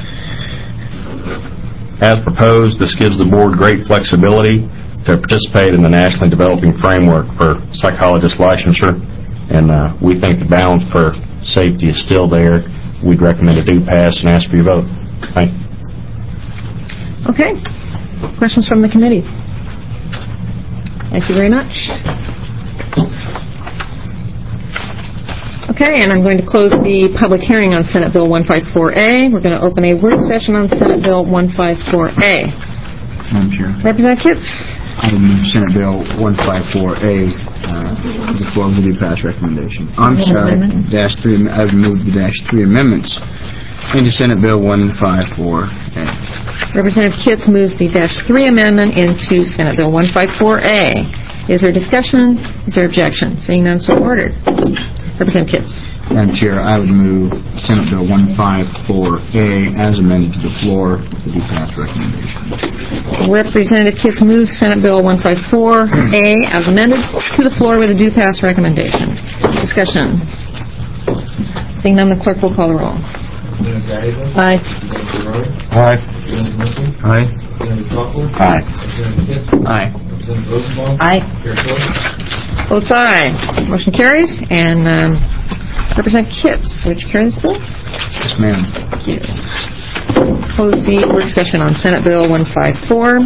as proposed, this gives the board great flexibility to participate in the nationally developing framework for psychologist licensure, and uh, we think the balance for safety is still there. We'd recommend a do pass and ask for your vote. Thank you. Okay. Questions from the committee? Thank you very much. Okay, and I'm going to close the public hearing on Senate Bill one fifty-four A. We're going to open a work session on Senate Bill one fifty-four A. Madam Chair. Representative Kitts. I would move Senate Bill one fifty-four A uh, to the floor with a do pass recommendation. I'm sorry, dash three. I would move the dash three amendments into Senate Bill one fifty-four A. Representative Kitts moves the dash three amendment into Senate Bill one fifty-four A. Is there discussion? Is there objection? Seeing none, so ordered. Representative Kitts. Madam Chair, I would move Senate Bill one fifty-four A as amended to the floor with a do pass recommendation. Representative Kitts moves Senate Bill one fifty-four A as amended to the floor with a due pass recommendation. Discussion. Seeing none, the clerk will call the roll. Representative Gallagher? Aye. Representative Roy? Aye. Representative Murphy? Aye. Representative Chalkley? Aye. Representative Kitts? Aye. Representative Rosenbaum? Aye. Chair Phillips? Votes aye. Motion carries. And um, Representative Kitts, would you carry this bill? Yes, ma'am. Thank you. Close the work session on Senate Bill one fifty-four.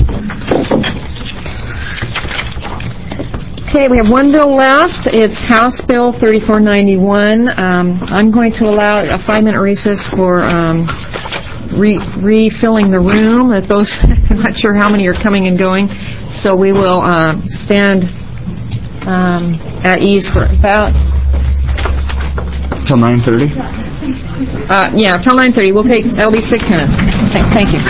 Okay, we have one bill left. It's House Bill thirty-four ninety-one. Um, I'm going to allow a five-minute recess for um, re- refilling the room. If those, I'm not sure how many are coming and going, so we will uh, stand um, at ease for about Till nine thirty? Uh, yeah, till nine thirty. We'll take, that'll be six minutes. Thank, thank you.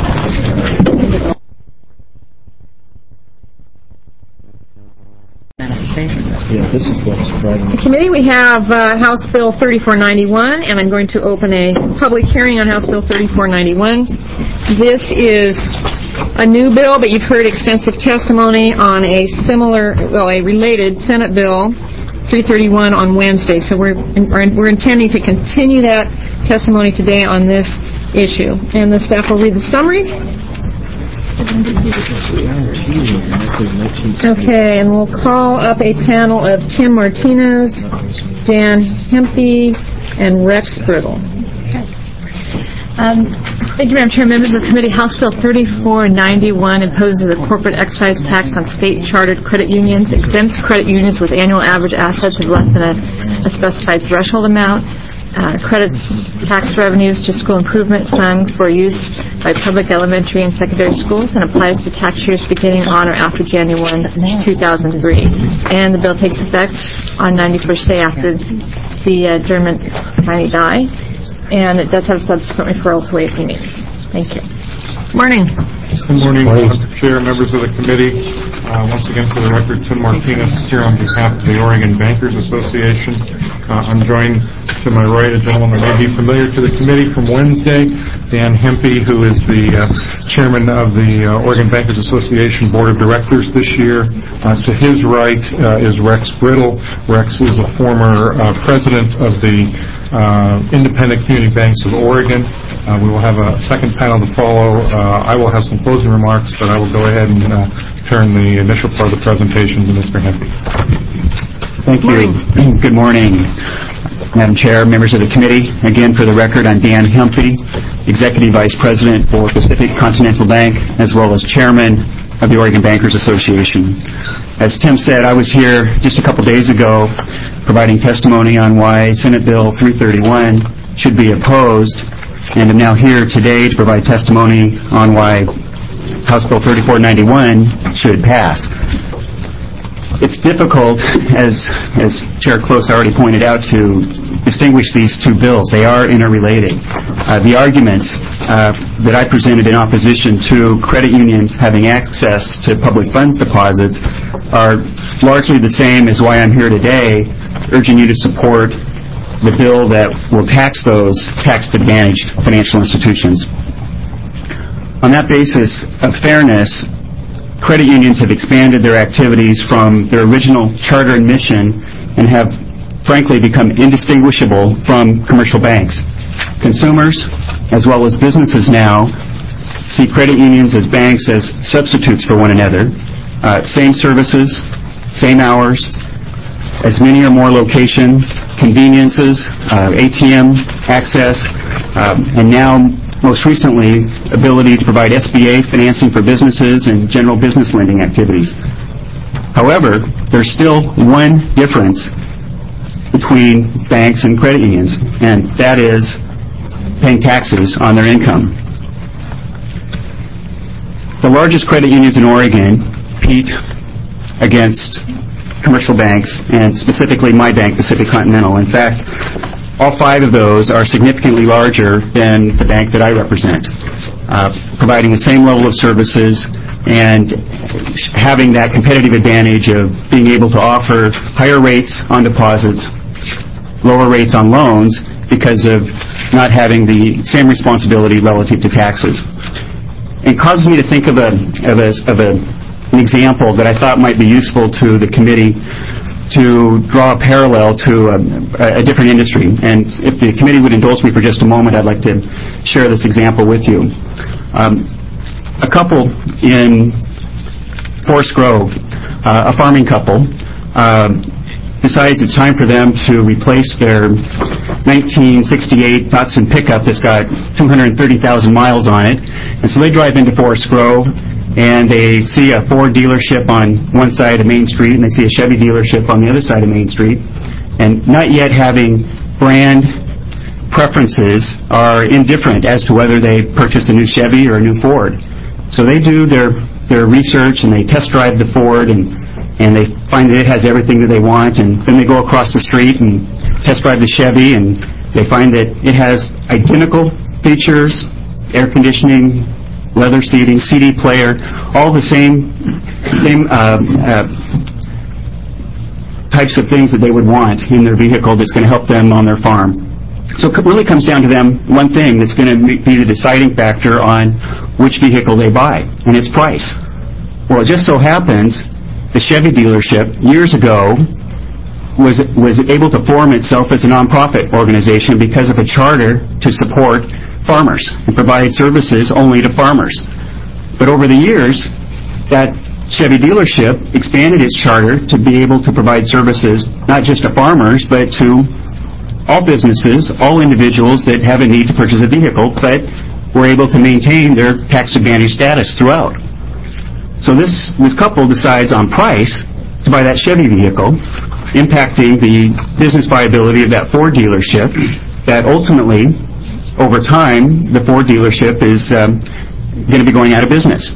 Yeah, this is what's driving. The committee, we have uh, House Bill thirty-four ninety-one, and I'm going to open a public hearing on House Bill thirty-four ninety-one. This is a new bill, but you've heard extensive testimony on a similar, well, a related Senate bill, three thirty-one, on Wednesday. So we're we're intending to continue that testimony today on this issue. And the staff will read the summary. Okay, and we'll call up a panel of Tim Martinez, Dan Hempy, and Rex Brittle. Um, thank you, Madam Chair. Members of the committee, House Bill thirty-four ninety-one imposes a corporate excise tax on state-chartered credit unions, exempts credit unions with annual average assets of less than a, a specified threshold amount, uh, credits tax revenues to school improvement fund for use by public elementary and secondary schools, and applies to tax years beginning on or after January first, two thousand three. And the bill takes effect on ninety-first day after the uh, German sine die. And it does have subsequent referral to Ways and Means. Thank you. Morning. Good morning, Mister Chair, members of the committee. Uh, once again, for the record, Tim Martinez here on behalf of the Oregon Bankers Association. Uh, I'm joined to my right, a gentleman that may be familiar to the committee from Wednesday, Dan Hempy, who is the uh, chairman of the uh, Oregon Bankers Association Board of Directors this year. Uh, to his right uh, is Rex Brittle. Rex is a former uh, president of the Uh, Independent Community Banks of Oregon. Uh, we will have a second panel to follow. Uh, I will have some closing remarks, but I will go ahead and uh, turn the initial part of the presentation to Mister Hempy. Thank you. Good morning, Madam Chair, members of the committee. Again, for the record, I'm Dan Hempy, Executive Vice President for Pacific Continental Bank, as well as Chairman of the Oregon Bankers Association. As Tim said, I was here just a couple days ago providing testimony on why Senate Bill three thirty-one should be opposed, and am now here today to provide testimony on why House Bill thirty-four ninety-one should pass. It's difficult, as as Chair Close already pointed out, to distinguish these two bills. They are interrelated. Uh, the arguments uh, that I presented in opposition to credit unions having access to public funds deposits are largely the same as why I'm here today, urging you to support the bill that will tax those tax-advantaged financial institutions. On that basis of fairness, credit unions have expanded their activities from their original charter and mission and have, frankly, become indistinguishable from commercial banks. Consumers, as well as businesses now, see credit unions as banks as substitutes for one another. Uh, same services, same hours, as many or more location, conveniences, uh, A T M access, um, and now, most recently, ability to provide S B A financing for businesses and general business lending activities. However, there's still one difference between banks and credit unions, and that is paying taxes on their income. The largest credit unions in Oregon compete against commercial banks, and specifically my bank, Pacific Continental. In fact, all five of those are significantly larger than the bank that I represent, uh, providing the same level of services and having that competitive advantage of being able to offer higher rates on deposits, lower rates on loans, because of not having the same responsibility relative to taxes. it causes me to think of a of a of a an example that I thought might be useful to the committee to draw a parallel to a, a different industry. And if the committee would indulge me for just a moment, I'd like to share this example with you. Um, a couple in Forest Grove, uh, a farming couple, uh, decides it's time for them to replace their nineteen sixty-eight Datsun pickup that's got two hundred thirty thousand miles on it. And so they drive into Forest Grove, and they see a Ford dealership on one side of Main Street, and they see a Chevy dealership on the other side of Main Street. And not yet having brand preferences, are indifferent as to whether they purchase a new Chevy or a new Ford. So they do their, their research, and they test drive the Ford, and and they find that it has everything that they want, and then they go across the street and test drive the Chevy, and they find that it has identical features, air conditioning, leather seating, C D player, all the same same uh, uh, types of things that they would want in their vehicle that's going to help them on their farm. So it really comes down to them one thing that's going to be the deciding factor on which vehicle they buy, and it's price. Well, it just so happens the Chevy dealership years ago was was able to form itself as a nonprofit organization because of a charter to support farmers and provide services only to farmers. But over the years, that Chevy dealership expanded its charter to be able to provide services not just to farmers, but to all businesses, all individuals that have a need to purchase a vehicle, but were able to maintain their tax advantage status throughout. So this, this couple decides on price to buy that Chevy vehicle, impacting the business viability of that Ford dealership, that ultimately, over time, the Ford dealership is um, going to be going out of business.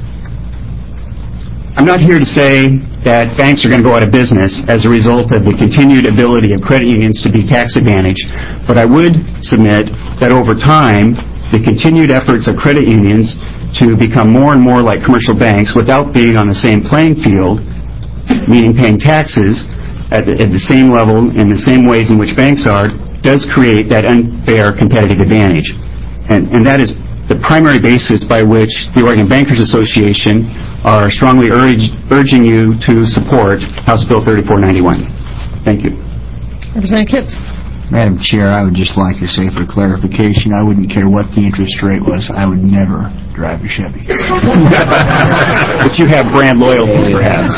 I'm not here to say that banks are going to go out of business as a result of the continued ability of credit unions to be tax advantaged, but I would submit that over time, the continued efforts of credit unions to become more and more like commercial banks without being on the same playing field, meaning paying taxes at the, at the same level in the same ways in which banks are, does create that unfair competitive advantage. And, and that is the primary basis by which the Oregon Bankers Association are strongly urge, urging you to support House Bill thirty-four ninety-one. Thank you. Representative Kitts. Madam Chair, I would just like to say for clarification, I wouldn't care what the interest rate was. I would never drive a Chevy. But you have brand loyalty, perhaps.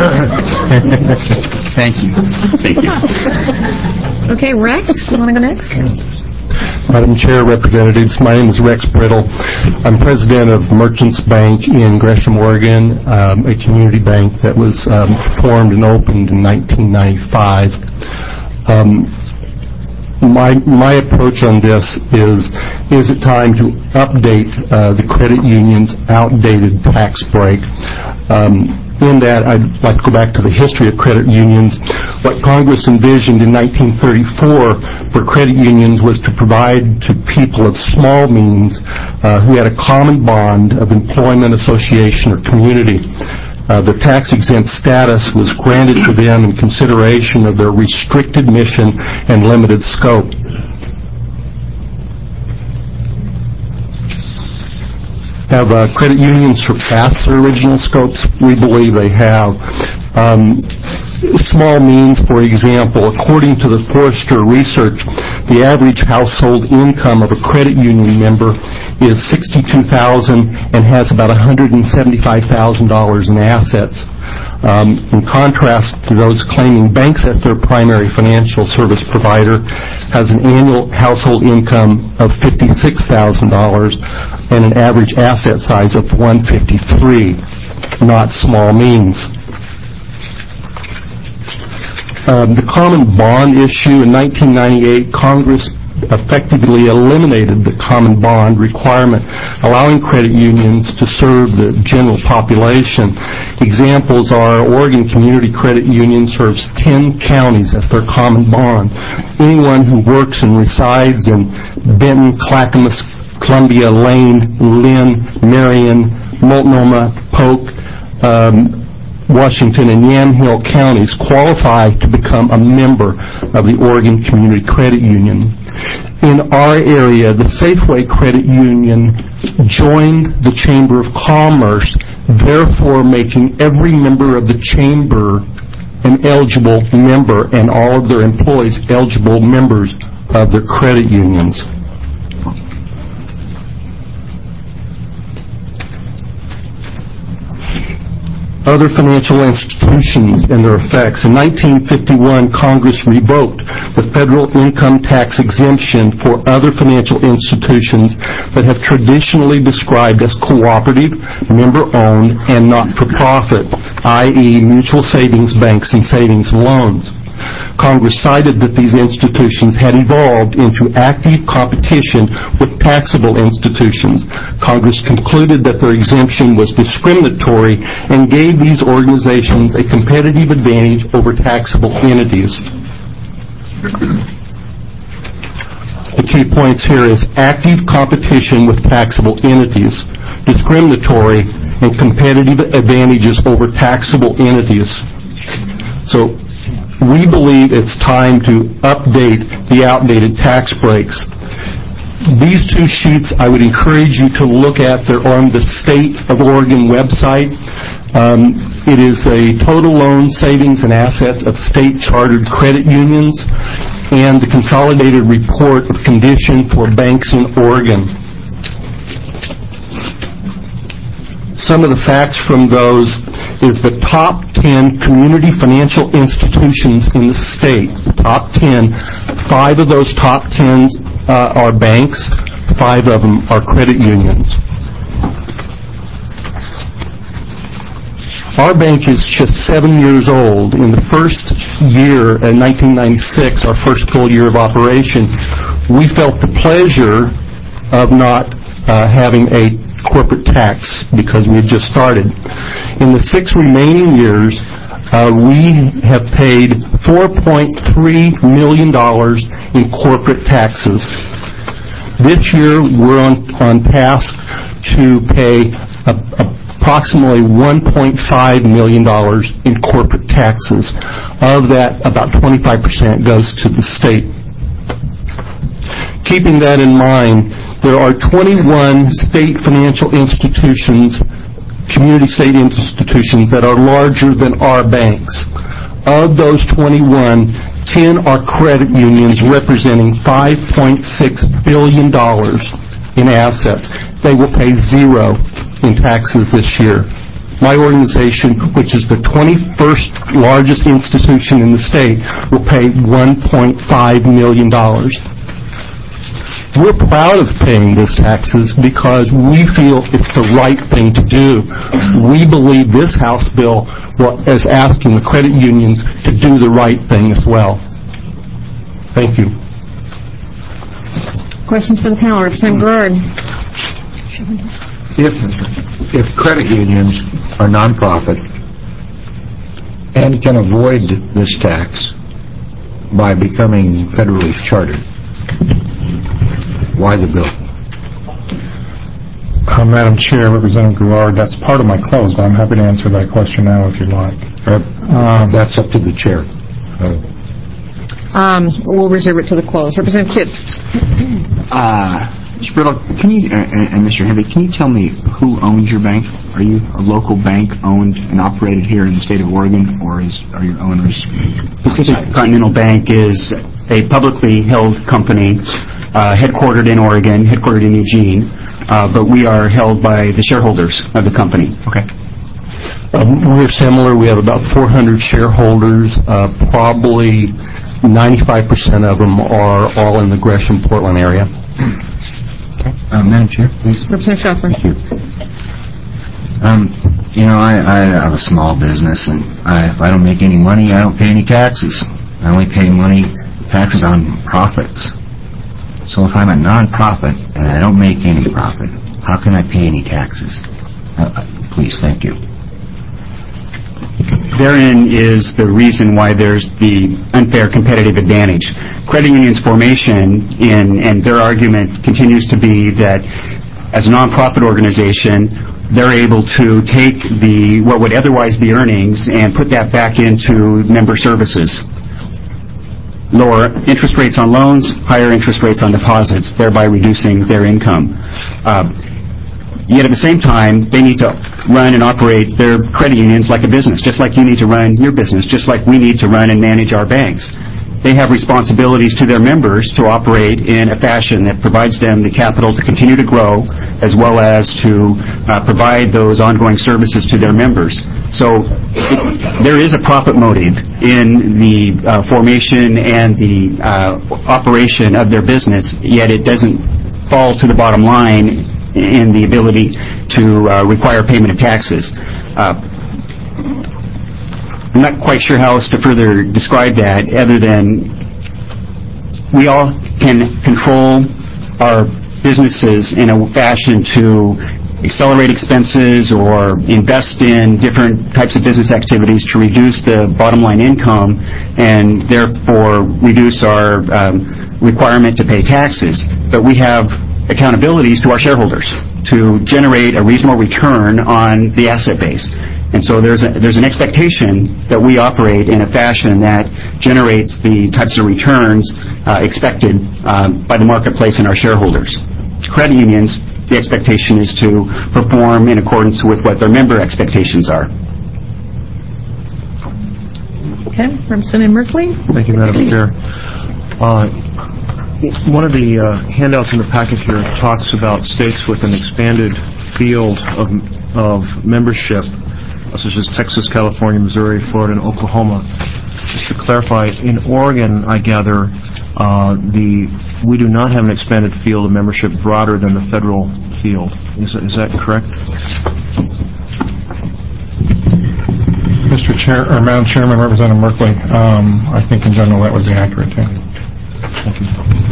Thank you. Thank you. Okay, Rex, do you want to go next? Madam Chair, Representatives, my name is Rex Brittle. I'm president of Merchants Bank in Gresham, Oregon, um, a community bank that was um, formed and opened in nineteen ninety-five. Um, My my approach on this is, is it time to update uh, the credit union's outdated tax break? Um, in that, I'd like to go back to the history of credit unions. What Congress envisioned in nineteen thirty-four for credit unions was to provide to people of small means uh, who had a common bond of employment, association, or community. Uh, the tax-exempt status was granted to them in consideration of their restricted mission and limited scope. Have uh, credit unions surpassed their original scopes? We believe they have. Um, small means, for example, according to the Forrester research, the average household income of a credit union member is sixty-two thousand dollars and has about one hundred seventy-five thousand dollars in assets. Um, in contrast to those claiming banks as their primary financial service provider, has an annual household income of fifty-six thousand dollars and an average asset size of one hundred fifty-three thousand dollars, not small means. Um, the common bond issue in nineteen ninety-eight, Congress effectively eliminated the common bond requirement, allowing credit unions to serve the general population. Examples are Oregon Community Credit Union serves ten counties as their common bond. Anyone who works and resides in Benton, Clackamas, Columbia, Lane, Lynn, Marion, Multnomah, Polk, um, Washington, and Yamhill counties qualify to become a member of the Oregon Community Credit Union. In our area, the Safeway Credit Union joined the Chamber of Commerce, therefore making every member of the Chamber an eligible member and all of their employees eligible members of their credit unions. Other financial institutions and their effects. In nineteen fifty-one, Congress revoked the federal income tax exemption for other financial institutions that have traditionally described as cooperative, member-owned, and not-for-profit, that is mutual savings banks and savings loans. Congress cited that these institutions had evolved into active competition with taxable institutions. Congress concluded that their exemption was discriminatory and gave these organizations a competitive advantage over taxable entities. The key points here is active competition with taxable entities, discriminatory, and competitive advantages over taxable entities. So, we believe it's time to update the outdated tax breaks. These two sheets I would encourage you to look at. They're on the State of Oregon website. Um, it is a total loan savings and assets of state chartered credit unions and the consolidated report of condition for banks in Oregon. Some of the facts from those is the top ten community financial institutions in the state. Top ten. Five of those top ten uh, are banks. Five of them are credit unions. Our bank is just seven years old. In the first year, in nineteen ninety-six, our first full year of operation, we felt the pleasure of not uh, having a corporate tax because we had just started. In the six remaining years, uh, we have paid four point three million dollars in corporate taxes. This year, we're on, on task to pay a, a approximately one point five million dollars in corporate taxes. Of that, about twenty-five percent goes to the state. Keeping that in mind, there are twenty-one state financial institutions, community state institutions, that are larger than our banks. Of those twenty-one, ten are credit unions representing five point six billion dollars in assets. They will pay zero in taxes this year. My organization, which is the twenty-first largest institution in the state, will pay one point five million dollars. We're proud of paying these taxes because we feel it's the right thing to do. We believe this House bill is asking the credit unions to do the right thing as well. Thank you. Questions for the panel? Representative Garrard. If, if credit unions are nonprofit and can avoid this tax by becoming federally chartered, why the bill? Uh, Madam Chair, Representative Garrard, that's part of my close, but I'm happy to answer that question now if you'd like. Uh, um, that's up to the chair. Uh, um, we'll reserve it to the close. Representative Kitts. Uh, Mister Brittle, can you, uh, and Mister Henry, can you tell me who owns your bank? Are you a local bank owned and operated here in the state of Oregon, or is are your owners? Pacific Continental Bank is a publicly held company uh, headquartered in Oregon, headquartered in Eugene, uh, but we are held by the shareholders of the company. Okay. Um, we're similar. We have about four hundred shareholders. Uh, probably ninety-five percent of them are all in the Gresham-Portland area. Um, Madam Chair, please. Representative Schaffner. Thank you. Um, you know, I, I have a small business, and I, if I don't make any money, I don't pay any taxes. I only pay money taxes on profits. So if I'm a non-profit and I don't make any profit, how can I pay any taxes? Uh, please, thank you. Therein is the reason why there's the unfair competitive advantage. Credit unions formation, in, and their argument continues to be that as a nonprofit organization, they're able to take the what would otherwise be earnings and put that back into member services. lower interest rates on loans, higher interest rates on deposits, thereby reducing their income. Uh, Yet at the same time, they need to run and operate their credit unions like a business, just like you need to run your business, just like we need to run and manage our banks. They have responsibilities to their members to operate in a fashion that provides them the capital to continue to grow, as well as to uh, provide those ongoing services to their members. So it, there is a profit motive in the uh, formation and the uh, operation of their business, yet it doesn't fall to the bottom line in the ability to uh, require payment of taxes. Uh, I'm not quite sure how else to further describe that other than we all can control our businesses in a fashion to accelerate expenses or invest in different types of business activities to reduce the bottom line income and therefore reduce our um, requirement to pay taxes. But we have accountabilities to our shareholders to generate a reasonable return on the asset base. And so there's a, there's an expectation that we operate in a fashion that generates the types of returns uh, expected um, by the marketplace and our shareholders. Credit unions, the expectation is to perform in accordance with what their member expectations are. Okay, Representative Merkley. Thank you, Madam Chair. Uh, One of the uh, handouts in the packet here talks about states with an expanded field of, of membership, such as Texas, California, Missouri, Florida, and Oklahoma. Just to clarify, in Oregon, I gather, uh, the we do not have an expanded field of membership broader than the federal field. Is, is that correct? Mister Chair, or Madam Chairman, Representative Merkley, um, I think in general that would be accurate, too. Thank you.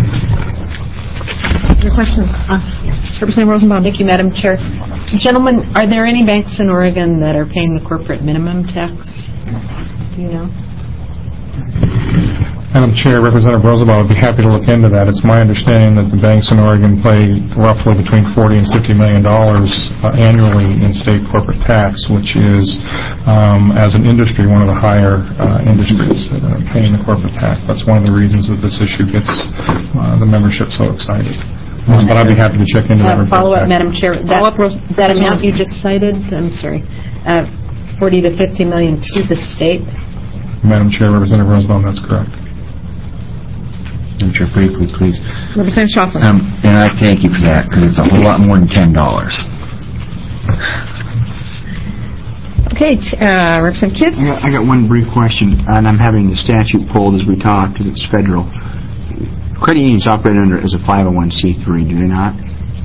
Your questions? Uh, Representative Rosenbaum. Thank you, Madam Chair. Gentlemen, are there any banks in Oregon that are paying the corporate minimum tax? Do you know? Madam Chair, Representative Rosenbaum would be happy to look into that. It's my understanding that the banks in Oregon pay roughly between forty and fifty million dollars uh, annually in state corporate tax, which is, um, as an industry, one of the higher uh, industries that are paying the corporate tax. That's one of the reasons that this issue gets uh, the membership so excited. Um, but I'd be happy to check into uh, that. Follow up, Madam Chair. That, that amount you just cited, I'm sorry, uh, forty to fifty million to the state? Madam Chair, Representative Rosenbaum, that's correct. Madam Chair, briefly, please. Representative Schauffele. Um, and I thank you for that, because it's a whole lot more than ten dollars. Okay, uh, Representative Kidd. I got, I got one brief question, and I'm having the statute pulled as we talk, because it's federal. Credit unions operate under as a five oh one c three, do they not?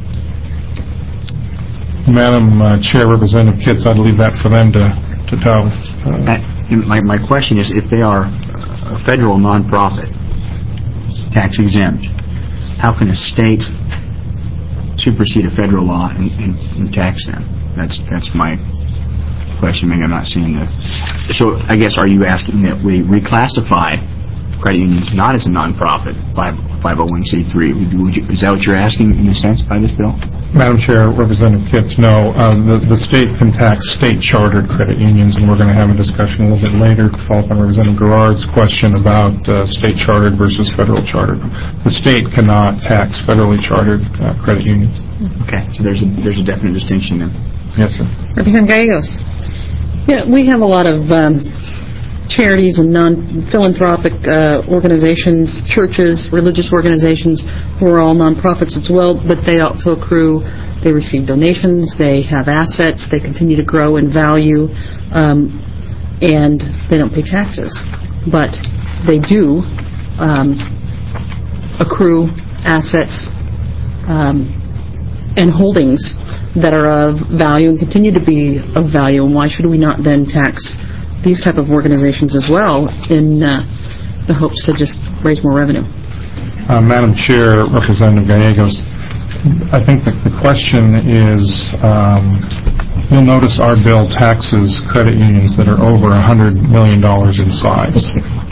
Madam uh, Chair, Representative Kitts, I'd leave that for them to, to tell. Uh, my, my question is, if they are a federal nonprofit, tax exempt, how can a state supersede a federal law and, and, and tax them? That's that's my question. Maybe I'm not seeing the. So I guess, are you asking that we reclassify credit unions not as a nonprofit, five oh one c three? Would you, would you, is that what you're asking in a sense by this bill? Madam Chair, Representative Kitts, no. Uh, the, the state can tax state-chartered credit unions, and we're going to have a discussion a little bit later to follow up on Representative Garrard's question about uh, state-chartered versus federal-chartered. The state cannot tax federally chartered uh, credit unions. Okay, so there's a, there's a definite distinction then. Yes, sir. Representative Gallegos. Yeah, we have a lot of um, charities and non-philanthropic uh, organizations, churches, religious organizations who are all nonprofits as well, but they also accrue, they receive donations, they have assets, they continue to grow in value, um, and they don't pay taxes. But they do um, accrue assets um, and holdings that are of value and continue to be of value, and why should we not then tax these type of organizations as well in uh, the hopes to just raise more revenue? Uh, Madam Chair, Representative Gallegos, I think that the question is, um, you'll notice our bill taxes credit unions that are over one hundred million dollars in size.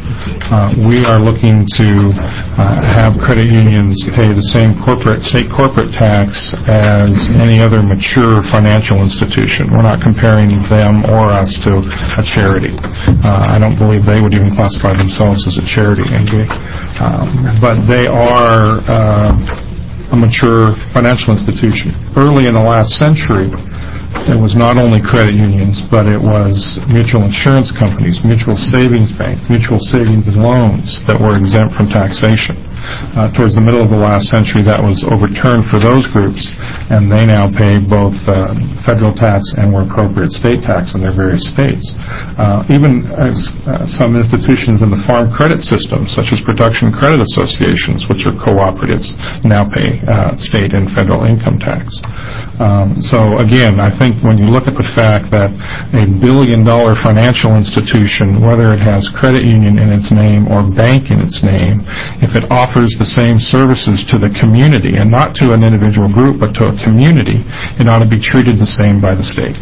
Uh, we are looking to uh, have credit unions pay the same corporate state corporate tax as any other mature financial institution. We're not comparing them or us to a charity. Uh, I don't believe they would even classify themselves as a charity, um, but they are uh, a mature financial institution. Early in the last century, it was not only credit unions, but it was mutual insurance companies, mutual savings bank, mutual savings and loans that were exempt from taxation. Uh, towards the middle of the last century, that was overturned for those groups, and they now pay both uh, federal tax and, where appropriate, state tax in their various states. Uh, even as, uh, some institutions in the farm credit system, such as production credit associations, which are cooperatives, now pay uh, state and federal income tax. Um, so again, I think when you look at the fact that a billion-dollar financial institution, whether it has credit union in its name or bank in its name, if it offers the same services to the community, and not to an individual group, but to a community, it ought to be treated the same by the state.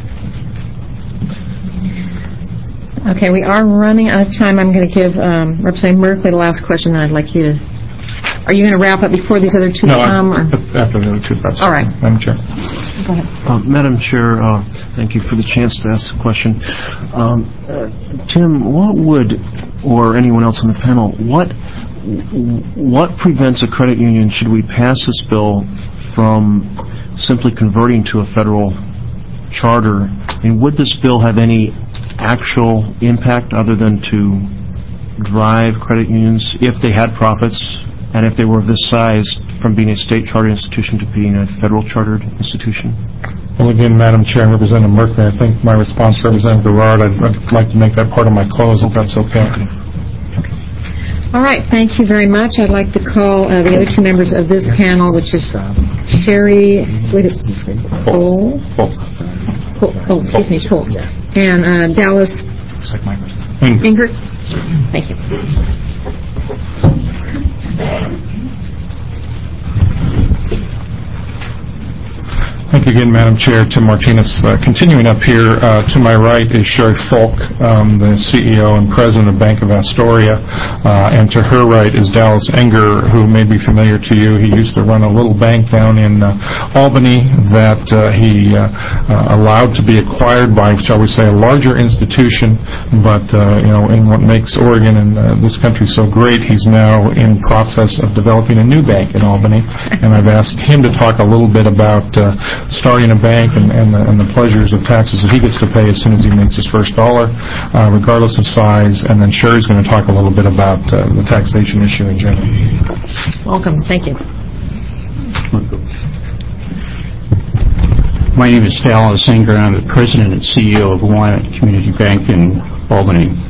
Okay, we are running out of time. I'm going to give um, Representative Merkley the last question, and I'd like you to... Are you going to wrap up before these other two no, come? Or? After the other two. That's all right. Madam Chair. Go ahead. Uh, Madam Chair, uh, thank you for the chance to ask the question. Um, uh, Tim, what would, or anyone else on the panel, what what prevents a credit union, should we pass this bill, from simply converting to a federal charter? And would this bill have any actual impact other than to drive credit unions, if they had profits, and if they were of this size, from being a state chartered institution to being a federal chartered institution? Well, again, Madam Chair and Representative Merkley, I think my response to Representative Garrard, I'd, I'd like to make that part of my close, if that's okay. All right, thank you very much. I'd like to call uh, the other two members of this panel, which is Sherry Cole, oh, excuse me, Cole, and uh, Dallas Inger. Thank you. Thank you again, Madam Chair. Tim Martinez. Uh, continuing up here, uh, to my right is Sherry Folk, um, the C E O and President of Bank of Astoria, uh, and to her right is Dallas Enger, who may be familiar to you. He used to run a little bank down in uh, Albany that uh, he uh, uh, allowed to be acquired by, shall we say, a larger institution, but uh, you know, in what makes Oregon and uh, this country so great, he's now in process of developing a new bank in Albany, and I've asked him to talk a little bit about uh, starting a bank and, and, the, and the pleasures of taxes that he gets to pay as soon as he makes his first dollar, uh, regardless of size. And then Sherry's going to talk a little bit about uh, the taxation issue in general. Welcome. Thank you. My name is Dallas Singer. I'm the President and C E O of Willamette Community Bank in Albany.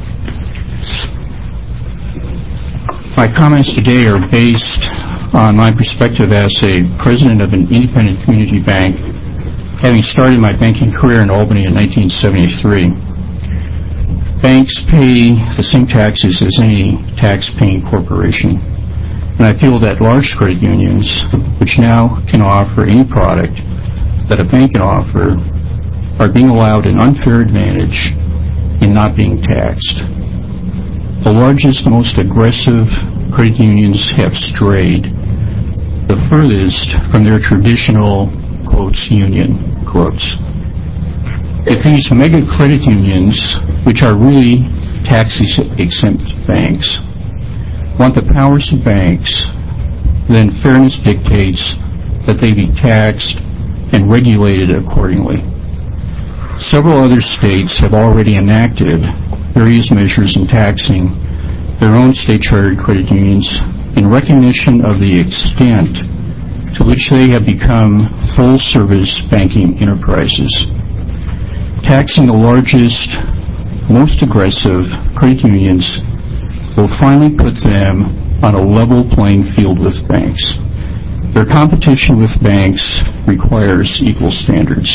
My comments today are based on my perspective as a president of an independent community bank, having started my banking career in Albany in nineteen seventy-three. Banks pay the same taxes as any tax-paying corporation, and I feel that large credit unions, which now can offer any product that a bank can offer, are being allowed an unfair advantage in not being taxed. The largest, most aggressive credit unions have strayed the furthest from their traditional, quotes, union, quotes. If these mega credit unions, which are really tax-exempt banks, want the powers of banks, then fairness dictates that they be taxed and regulated accordingly. Several other states have already enacted various measures in taxing their own state-chartered credit unions in recognition of the extent to which they have become full-service banking enterprises. Taxing the largest, most aggressive credit unions will finally put them on a level playing field with banks. Their competition with banks requires equal standards.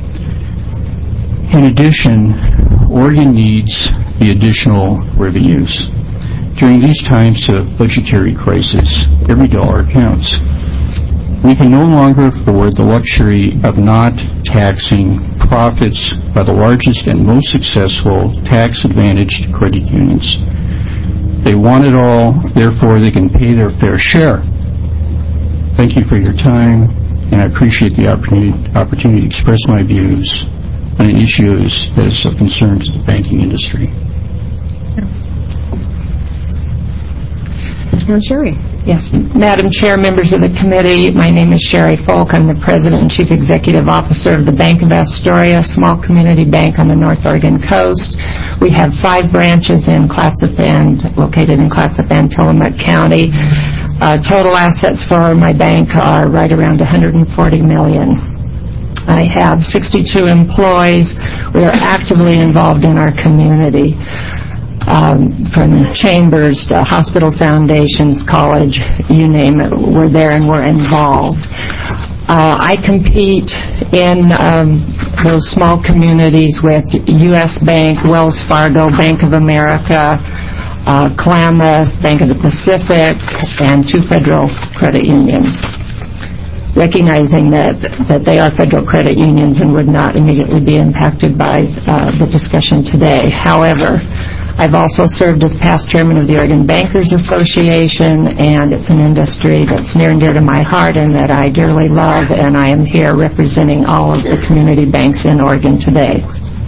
In addition, Oregon needs the additional revenues. During these times of budgetary crisis, every dollar counts. We can no longer afford the luxury of not taxing profits by the largest and most successful tax-advantaged credit unions. They want it all, therefore they can pay their fair share. Thank you for your time, and I appreciate the opportunity, opportunity to express my views on an issue that is of concern to the banking industry. Sherry. Yes. Madam Chair, members of the committee, my name is Sherry Folk. I'm the President and Chief Executive Officer of the Bank of Astoria, a small community bank on the North Oregon coast. We have five branches in Clatsop-and, located in Clatsop and Tillamook County. Uh, total assets for my bank are right around one hundred forty million dollars. I have sixty-two employees. We are actively involved in our community. Um, from chambers to hospital foundations, college, you name it, we're there and we're involved. Uh, I compete in um, those small communities with U S Bank, Wells Fargo, Bank of America, uh, Klamath, Bank of the Pacific, and two federal credit unions, recognizing that, that they are federal credit unions and would not immediately be impacted by uh, the discussion today. However, I've also served as past chairman of the Oregon Bankers Association, and it's an industry that's near and dear to my heart and that I dearly love, and I am here representing all of the community banks in Oregon today.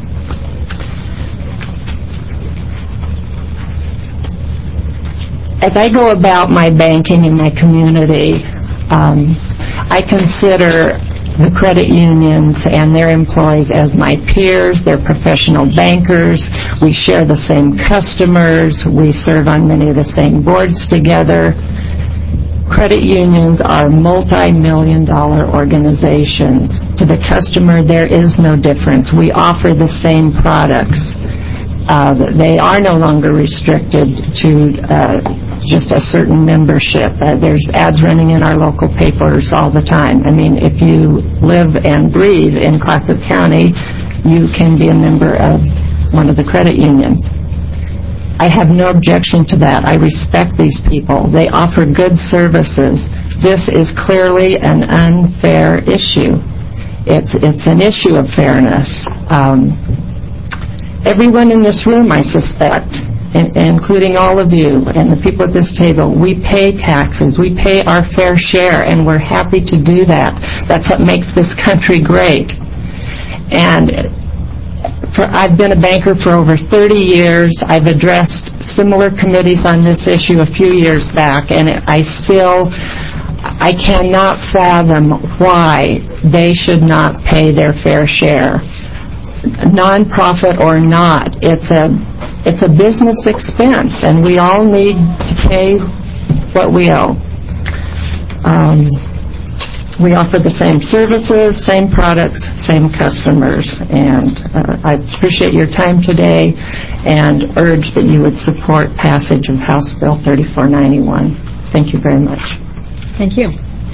As I go about my banking in my community, um, I consider the credit unions and their employees as my peers. They're professional bankers. We share the same customers. We serve on many of the same boards together. Credit unions are multi-million dollar organizations. To the customer, there is no difference. We offer the same products. Uh, they are no longer restricted to uh, just a certain membership. Uh, there's ads running in our local papers all the time. I mean, if you live and breathe in Clatsop County, you can be a member of one of the credit unions. I have no objection to that. I respect these people. They offer good services. This is clearly an unfair issue. It's, it's an issue of fairness. Um, everyone in this room, I suspect, including all of you and the people at this table, we pay taxes. We pay our fair share, and we're happy to do that. That's what makes this country great. And for, I've been a banker for over thirty years. I've addressed similar committees on this issue a few years back, and I still, I cannot fathom why they should not pay their fair share. Non-profit or not, it's a it's a business expense, and we all need to pay what we owe. Um, we offer the same services, same products, same customers, and uh, I appreciate your time today and urge that you would support passage of House Bill thirty-four ninety-one. Thank you very much. Thank you.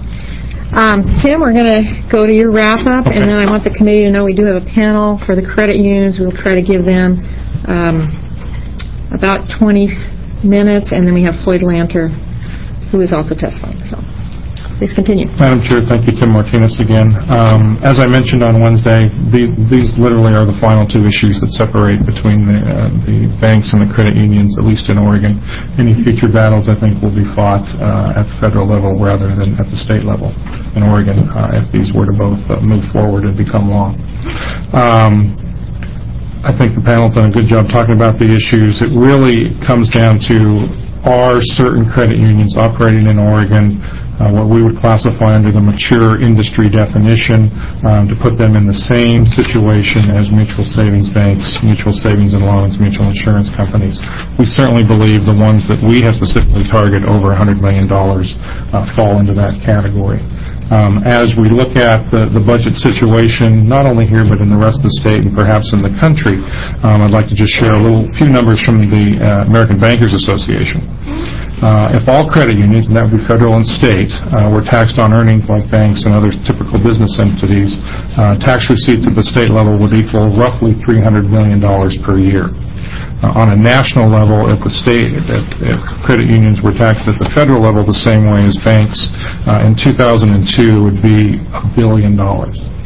Um, Tim, we're going to go to your wrap-up, and then I want the committee to know we do have a panel for the credit unions. We'll try to give them um, about twenty minutes, and then we have Floyd Lanter, who is also testifying. So, please continue. Madam Chair, thank you, Tim Martinez again. Um, as I mentioned on Wednesday, these, these literally are the final two issues that separate between the, uh, the banks and the credit unions, at least in Oregon. Any future battles, I think, will be fought uh, at the federal level rather than at the state level in Oregon uh, if these were to both uh, move forward and become law. Um, I think the panel's done a good job talking about the issues. It really comes down to, are certain credit unions operating in Oregon Uh, what we would classify under the mature industry definition, um, to put them in the same situation as mutual savings banks, mutual savings and loans, mutual insurance companies. We certainly believe the ones that we have specifically targeted over one hundred million dollars uh, fall into that category. Um, as we look at the, the budget situation, not only here but in the rest of the state and perhaps in the country, um, I'd like to just share a little few numbers from the uh, American Bankers Association. Uh, if all credit unions, and that would be federal and state, uh, were taxed on earnings like banks and other typical business entities, uh, tax receipts at the state level would equal roughly three hundred million dollars per year. Uh, on a national level, if the state, if, if credit unions were taxed at the federal level the same way as banks, uh, in two thousand two would be a billion dollars.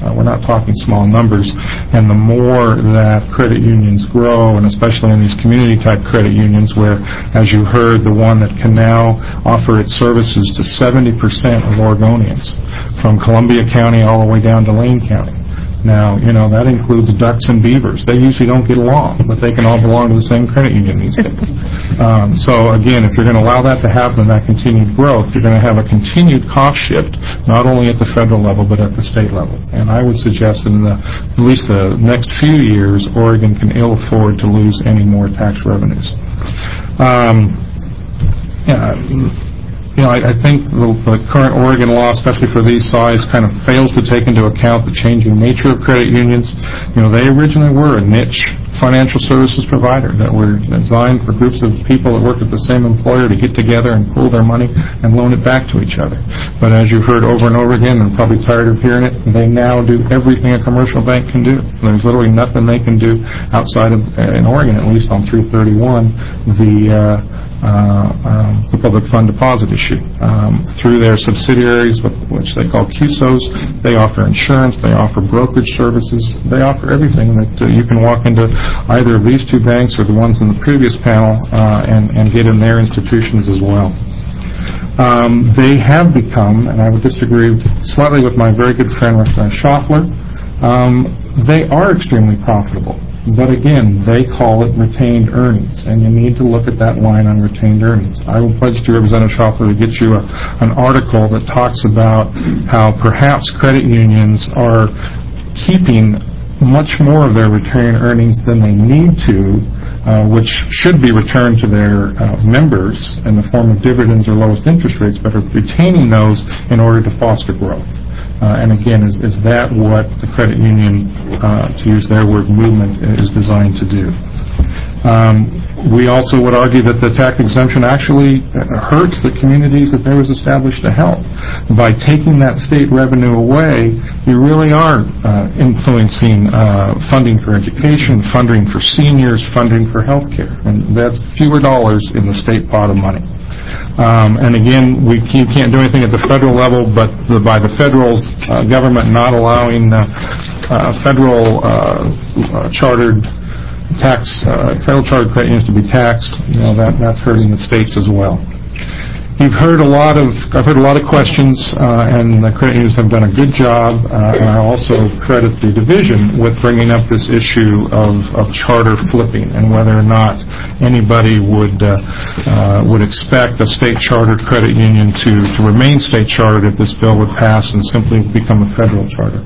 Uh, we're not talking small numbers. And the more that credit unions grow, and especially in these community-type credit unions where, as you heard, the one that can now offer its services to seventy percent of Oregonians, from Columbia County all the way down to Lane County. Now, you know, that includes ducks and beavers. They usually don't get along, but they can all belong to the same credit union these days. Um, so, again, if you're going to allow that to happen, that continued growth, you're going to have a continued cost shift, not only at the federal level, but at the state level. And I would suggest that in the, at least the next few years, Oregon can ill afford to lose any more tax revenues. Um, yeah, You know, I, I think the, the current Oregon law, especially for these size, kind of fails to take into account the changing nature of credit unions. You know, they originally were a niche financial services provider that were designed for groups of people that worked at the same employer to get together and pool their money and loan it back to each other. But as you've heard over and over again, and probably tired of hearing it, they now do everything a commercial bank can do. There's literally nothing they can do outside of, in Oregon, at least on three thirty-one, the uh, Uh, um, the public fund deposit issue. Um, through their subsidiaries, which they call Q S Os, they offer insurance, they offer brokerage services, they offer everything that uh, you can walk into either of these two banks or the ones in the previous panel uh, and, and get in their institutions as well. Um, they have become, and I would disagree slightly with my very good friend uh, Schaffler, um, they are extremely profitable. But again, they call it retained earnings, and you need to look at that line on retained earnings. I will pledge to Representative Schaffler to get you a, an article that talks about how perhaps credit unions are keeping much more of their retained earnings than they need to, uh, which should be returned to their uh, members in the form of dividends or lowest interest rates, but are retaining those in order to foster growth. Uh, and again, is, is that what the credit union, uh, to use their word, movement, is designed to do? Um, we also would argue that the tax exemption actually hurts the communities that they was established to help. By taking that state revenue away, you really are uh, influencing uh, funding for education, funding for seniors, funding for health care. And that's fewer dollars in the state pot of money. Um, and again, we you can't do anything at the federal level, but the, by the federal uh, government not allowing uh, uh, federal uh, uh, chartered tax, uh, federal chartered credit unions to be taxed, you know, that that's hurting the states as well. You've heard a lot of, I've heard a lot of questions, uh, and the credit unions have done a good job, uh, and I also credit the division with bringing up this issue of, of charter flipping and whether or not anybody would uh, uh, would expect a state chartered credit union to, to remain state chartered if this bill would pass and simply become a federal charter.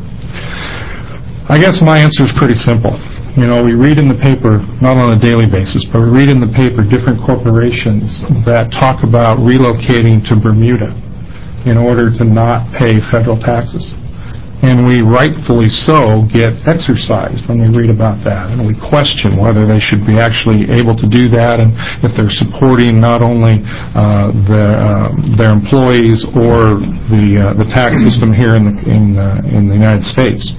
I guess my answer is pretty simple. You know, we read in the paper, not on a daily basis, but we read in the paper different corporations that talk about relocating to Bermuda in order to not pay federal taxes. And we rightfully so get exercised when we read about that. And we question whether they should be actually able to do that and if they're supporting not only uh, the, uh, their employees or the, uh, the tax system here in the, in, uh, in the United States.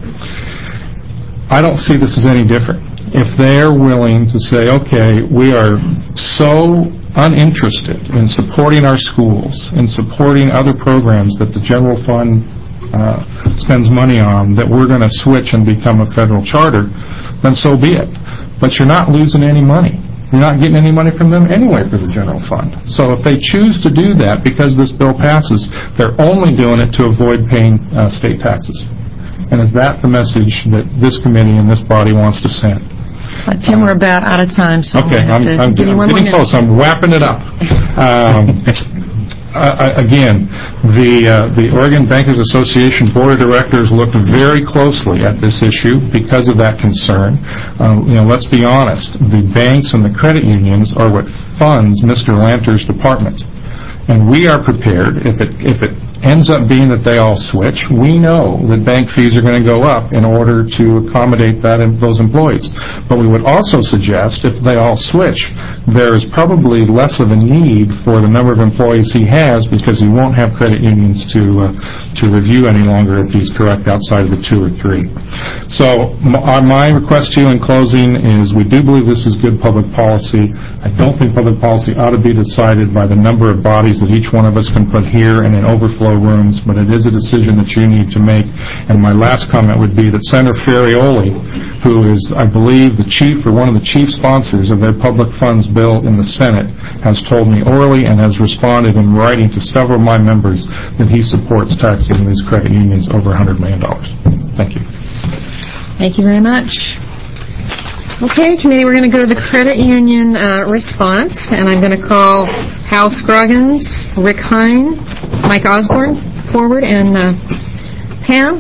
I don't see this as any different. If they're willing to say, okay, we are so uninterested in supporting our schools, in supporting other programs that the general fund uh, spends money on, that we're going to switch and become a federal charter, then so be it. But you're not losing any money. You're not getting any money from them anyway for the general fund. So if they choose to do that because this bill passes, they're only doing it to avoid paying uh, state taxes. And is that the message that this committee and this body wants to send? Uh, Tim, we're about out of time, so okay, I'm, I'm, give I'm getting close. I'm wrapping it up. Um, uh, again, the uh, the Oregon Bankers Association Board of Directors looked very closely at this issue because of that concern. Um, you know, let's be honest. The banks and the credit unions are what funds Mister Lanter's department. And we are prepared, if it if it ends up being that they all switch, we know that bank fees are going to go up in order to accommodate that in those employees. But we would also suggest, if they all switch, there is probably less of a need for the number of employees he has because he won't have credit unions to uh, to review any longer if he's correct outside of the two or three. So my request to you in closing is we do believe this is good public policy. I don't think public policy ought to be decided by the number of bodies that each one of us can put here and then overflow rooms, but it is a decision that you need to make. And my last comment would be that Senator Ferrioli, who is, I believe, the chief or one of the chief sponsors of their public funds bill in the Senate, has told me orally and has responded in writing to several of my members that he supports taxing these credit unions over one hundred million dollars. Thank you. Thank you very much. Okay, committee, we're going to go to the credit union uh, response, and I'm going to call Hal Scroggins, Rick Hine, Mike Osborne forward, and uh, Pam.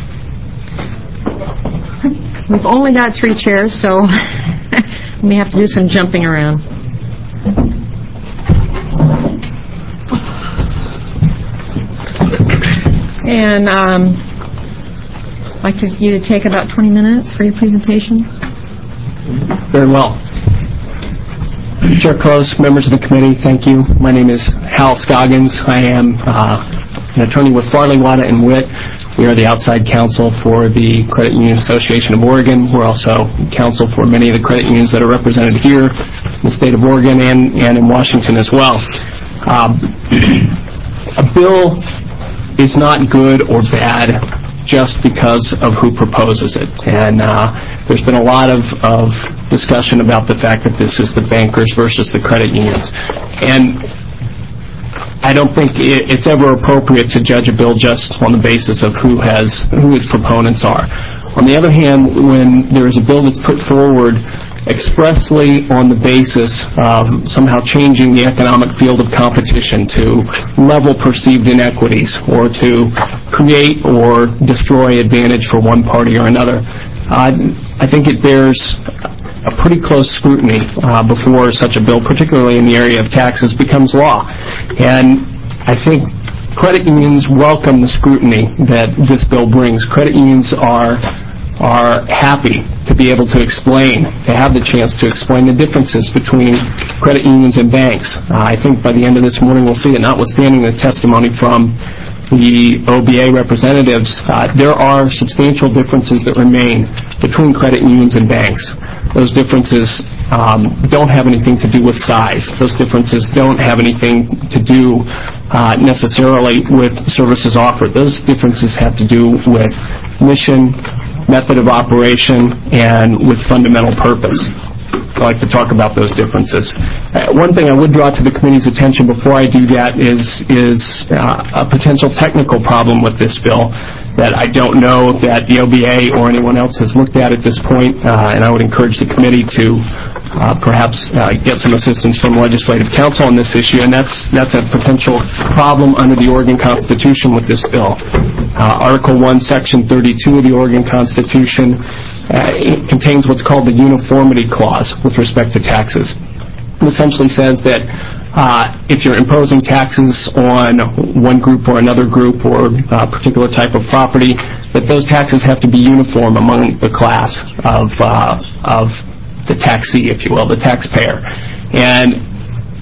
We've only got three chairs, so we have to do some jumping around. And um, I'd like to, you to take about twenty minutes for your presentation. Very well. Chair Close, members of the committee, thank you. My name is Hal Scoggins. I am uh, an attorney with Farley, Wada, and Witt. We are the outside counsel for the Credit Union Association of Oregon. We're also counsel for many of the credit unions that are represented here in the state of Oregon and, and in Washington as well. Um, a bill is not good or bad just because of who proposes it. And uh, there's been a lot of, of discussion about the fact that this is the bankers versus the credit unions. And I don't think it's ever appropriate to judge a bill just on the basis of who has who its proponents are. On the other hand, when there is a bill that's put forward expressly on the basis of somehow changing the economic field of competition to level perceived inequities or to create or destroy advantage for one party or another, uh, I think it bears a pretty close scrutiny uh, before such a bill, particularly in the area of taxes, becomes law. And I think credit unions welcome the scrutiny that this bill brings. Credit unions are are happy to be able to explain, to have the chance to explain the differences between credit unions and banks. Uh, I think by the end of this morning we'll see that notwithstanding the testimony from the O B A representatives, uh, there are substantial differences that remain between credit unions and banks. Those differences um, don't have anything to do with size. Those differences don't have anything to do uh, necessarily with services offered. Those differences have to do with mission, method of operation, and with fundamental purpose. I'd like to talk about those differences. Uh, one thing I would draw to the committee's attention before I do that is, is uh, a potential technical problem with this bill that I don't know that the O B A or anyone else has looked at at this point, uh, and I would encourage the committee to uh, perhaps uh, get some assistance from legislative counsel on this issue, and that's, that's a potential problem under the Oregon Constitution with this bill. Uh, Article one, Section thirty-two of the Oregon Constitution uh, it contains what's called the Uniformity Clause with respect to taxes. It essentially says that uh, if you're imposing taxes on one group or another group or a particular type of property, that those taxes have to be uniform among the class of uh, of the taxee, if you will, the taxpayer. And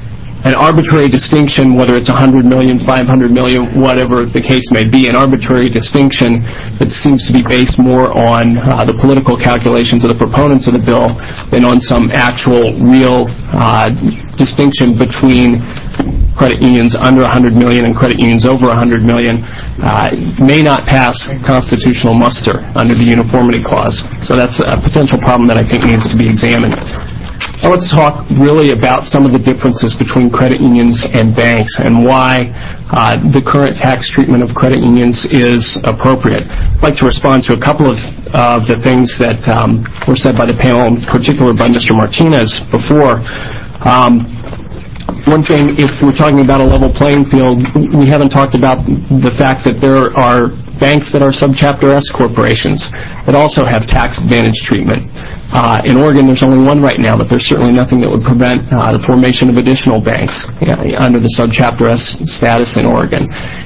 an arbitrary distinction, whether it's one hundred million, five hundred million, whatever the case may be, an arbitrary distinction that seems to be based more on uh, the political calculations of the proponents of the bill than on some actual real uh, distinction between credit unions under one hundred million and credit unions over one hundred million uh, may not pass constitutional muster under the Uniformity Clause. So that's a potential problem that I think needs to be examined. Now let's talk really about some of the differences between credit unions and banks and why uh, the current tax treatment of credit unions is appropriate. I'd like to respond to a couple of, of the things that um, were said by the panel, in particular by Mister Martinez before. Um, One thing, if we're talking about a level playing field, we haven't talked about the fact that there are banks that are subchapter S corporations that also have tax advantage treatment. Uh, in Oregon, there's only one right now, but there's certainly nothing that would prevent uh, the formation of additional banks you know, under the subchapter S status in Oregon.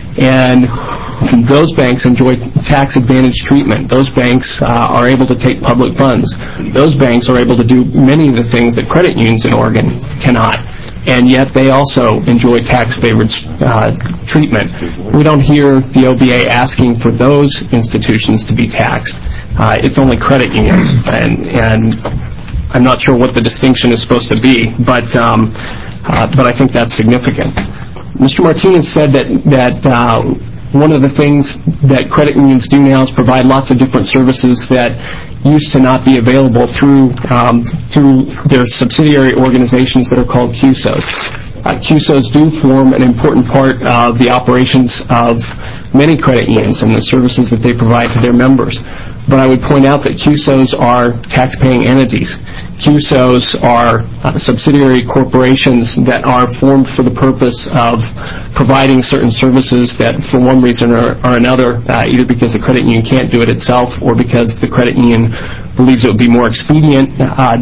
And those banks enjoy tax advantage treatment. Those banks uh, are able to take public funds. Those banks are able to do many of the things that credit unions in Oregon cannot. And yet they also enjoy tax-favored uh, treatment. We don't hear the O B A asking for those institutions to be taxed. Uh, it's only credit unions, and, and I'm not sure what the distinction is supposed to be, but um, uh, but I think that's significant. Mister Martinez said that that uh, one of the things that credit unions do now is provide lots of different services that used to not be available through um, through their subsidiary organizations that are called Q S Os. Uh, Q S Os do form an important part of the operations of many credit unions and the services that they provide to their members. But I would point out that Q S Os are tax-paying entities. Q S Os are uh, subsidiary corporations that are formed for the purpose of providing certain services that, for one reason or, or another, uh, either because the credit union can't do it itself or because the credit union believes it would be more expedient, uh,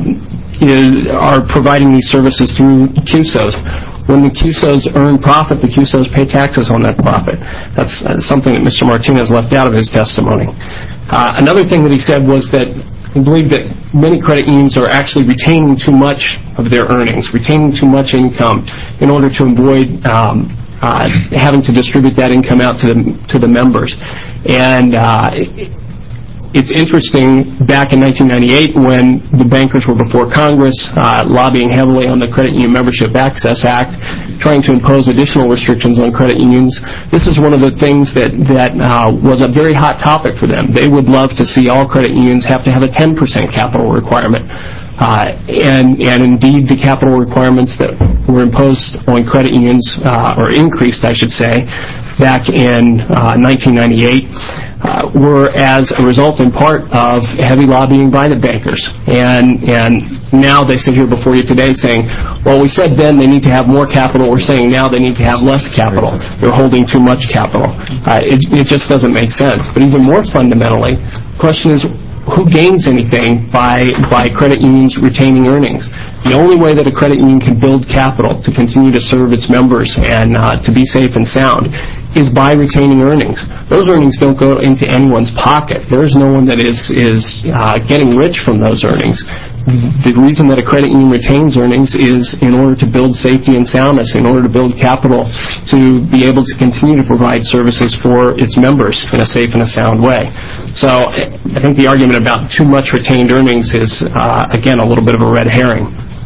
is, are providing these services through Q S Os. When the Q S Os earn profit, the Q S Os pay taxes on that profit. That's uh, something that Mister Martinez left out of his testimony. Uh, another thing that he said was that he believed that many credit unions are actually retaining too much of their earnings, retaining too much income in order to avoid um, uh, having to distribute that income out to the, to the members. And uh, it, It's interesting, back in nineteen ninety-eight, when the bankers were before Congress, uh, lobbying heavily on the Credit Union Membership Access Act, trying to impose additional restrictions on credit unions, this is one of the things that, that uh, was a very hot topic for them. They would love to see all credit unions have to have a ten percent capital requirement. Uh, and, and indeed, the capital requirements that were imposed on credit unions, uh, or increased, I should say, back in uh, nineteen ninety-eight, uh, were as a result in part of heavy lobbying by the bankers. And, and now they sit here before you today saying, well, we said then they need to have more capital. We're saying now they need to have less capital. They're holding too much capital. Uh, it, it just doesn't make sense. But even more fundamentally, the question is, who gains anything by by credit unions retaining earnings? The only way that a credit union can build capital to continue to serve its members and uh, to be safe and sound is by retaining earnings. Those earnings don't go into anyone's pocket. There is no one that is, is uh, getting rich from those earnings. The reason that a credit union retains earnings is in order to build safety and soundness, in order to build capital to be able to continue to provide services for its members in a safe and a sound way. So I think the argument about too much retained earnings is, uh, again, a little bit of a red herring.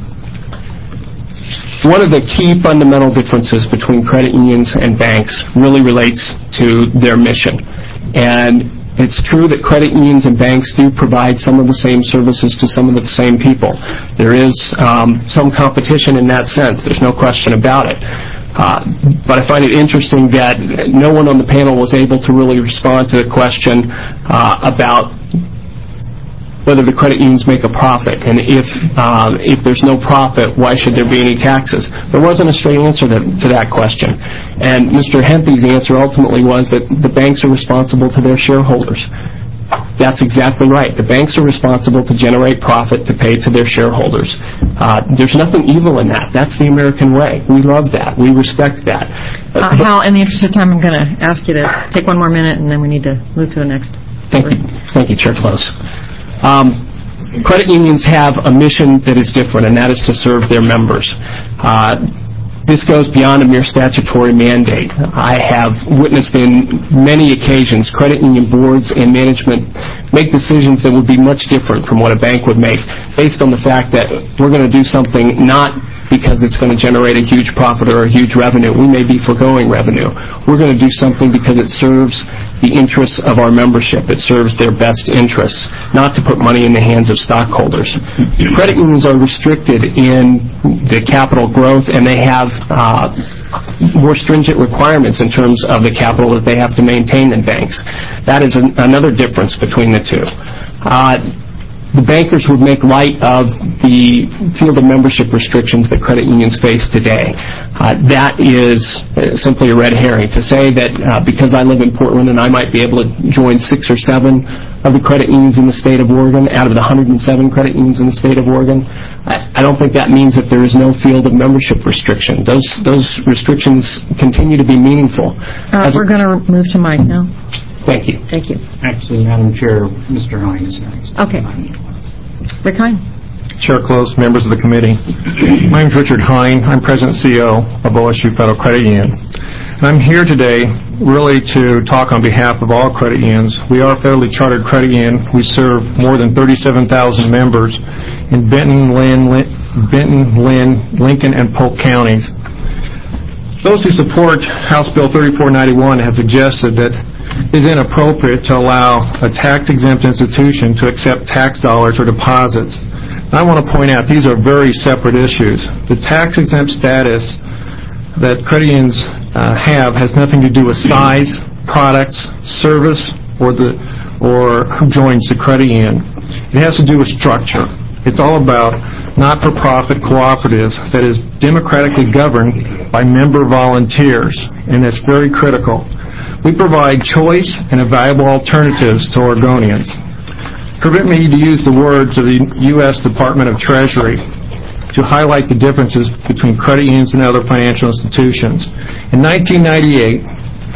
One of the key fundamental differences between credit unions and banks really relates to their mission. And it's true that credit unions and banks do provide some of the same services to some of the same people. There is um, some competition in that sense. There's no question about it. Uh, but I find it interesting that no one on the panel was able to really respond to the question uh, about whether the credit unions make a profit, and if um, if there's no profit, why should there be any taxes? There wasn't a straight answer to, to that question. And Mister Hempy's answer ultimately was that the banks are responsible to their shareholders. That's exactly right. The banks are responsible to generate profit to pay to their shareholders. Uh, there's nothing evil in that. That's the American way. We love that. We respect that. Uh, Hal, in the interest of time, I'm going to ask you to take one more minute, and then we need to move to the next. Thank you. Thank you, Chair Close. Um, credit unions have a mission that is different, and that is to serve their members. Uh, this goes beyond a mere statutory mandate. I have witnessed in many occasions credit union boards and management make decisions that would be much different from what a bank would make, based on the fact that we're going to do something not because it's going to generate a huge profit or a huge revenue. We may be foregoing revenue. We're going to do something because it serves the interests of our membership. It serves their best interests, not to put money in the hands of stockholders. Credit unions are restricted in the capital growth, and they have uh, more stringent requirements in terms of the capital that they have to maintain than banks. That is an, another difference between the two. Uh, The bankers would make light of the field of membership restrictions that credit unions face today. Uh, that is uh, simply a red herring. To say that uh, because I live in Portland and I might be able to join six or seven of the credit unions in the state of Oregon out of the one hundred seven credit unions in the state of Oregon, I, I don't think that means that there is no field of membership restriction. Those those restrictions continue to be meaningful. Uh, we're going to move to Mike now. Thank you. Thank you. Actually, Madam Chair, Mister Hine is next. Okay. Rick Hine. Chair Close, members of the committee. My name is Richard Hine. I'm President and C E O of O S U Federal Credit Union. And I'm here today really to talk on behalf of all credit unions. We are a federally chartered credit union. We serve more than thirty-seven thousand members in Benton, Lynn, Lin- Benton, Lynn, Lincoln, and Polk counties. Those who support House Bill thirty-four ninety-one have suggested that it is inappropriate to allow a tax-exempt institution to accept tax dollars or deposits. I want to point out these are very separate issues. The tax-exempt status that credit unions uh, have has nothing to do with size, products, service, or the or who joins the credit union. It has to do with structure. It's all about not-for-profit cooperatives that is democratically governed by member volunteers, and that's very critical. We provide choice and valuable alternatives to Oregonians. Permit me to use the words of the U S Department of Treasury to highlight the differences between credit unions and other financial institutions. In nineteen ninety-eight,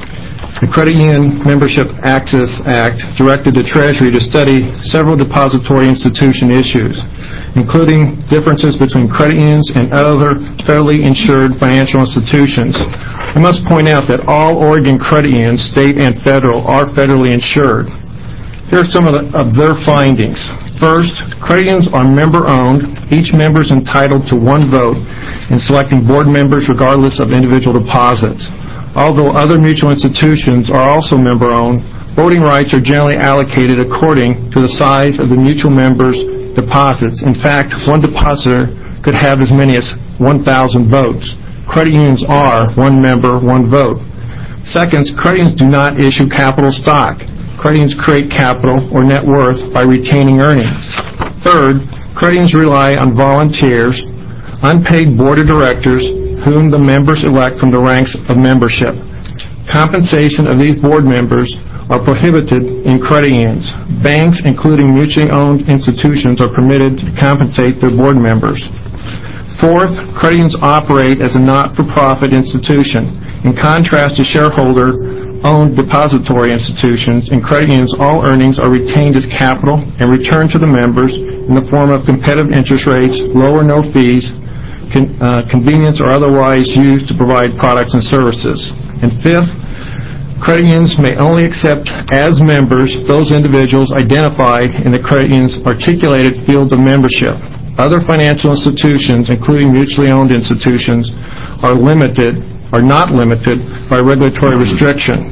the Credit Union Membership Access Act directed the Treasury to study several depository institution issues, including differences between credit unions and other federally insured financial institutions. I must point out that all Oregon credit unions, state and federal, are federally insured. Here are some of, the, of their findings. First, credit unions are member-owned. Each member is entitled to one vote in selecting board members regardless of individual deposits. Although other mutual institutions are also member-owned, voting rights are generally allocated according to the size of the mutual members' deposits. In fact, one depositor could have as many as one thousand votes. Credit unions are one member, one vote. Second, credit unions do not issue capital stock. Credit unions create capital or net worth by retaining earnings. Third, credit unions rely on volunteers, unpaid board of directors, whom the members elect from the ranks of membership. Compensation of these board members are prohibited in credit unions. Banks, including mutually owned institutions, are permitted to compensate their board members. Fourth, credit unions operate as a not-for-profit institution. In contrast to shareholder-owned depository institutions, in credit unions, all earnings are retained as capital and returned to the members in the form of competitive interest rates, low or no fees, Con, uh, convenience or otherwise used to provide products and services. And fifth, credit unions may only accept as members those individuals identified in the credit union's articulated field of membership. Other financial institutions, including mutually owned institutions, are limited, are not limited by regulatory restriction.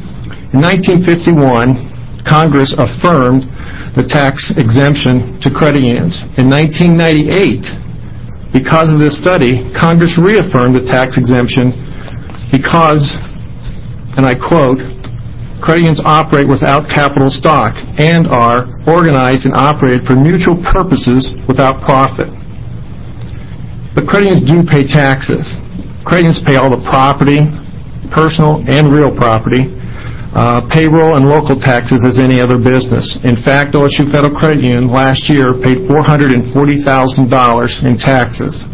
In nineteen fifty-one, Congress affirmed the tax exemption to credit unions. In nineteen ninety-eight, because of this study, Congress reaffirmed the tax exemption because, and I quote, credit unions operate without capital stock and are organized and operated for mutual purposes without profit. But credit unions do pay taxes. Credit unions pay all the property, personal and real property, uh, payroll and local taxes as any other business. In fact, O S U Federal Credit Union last year paid four hundred forty thousand dollars in taxes.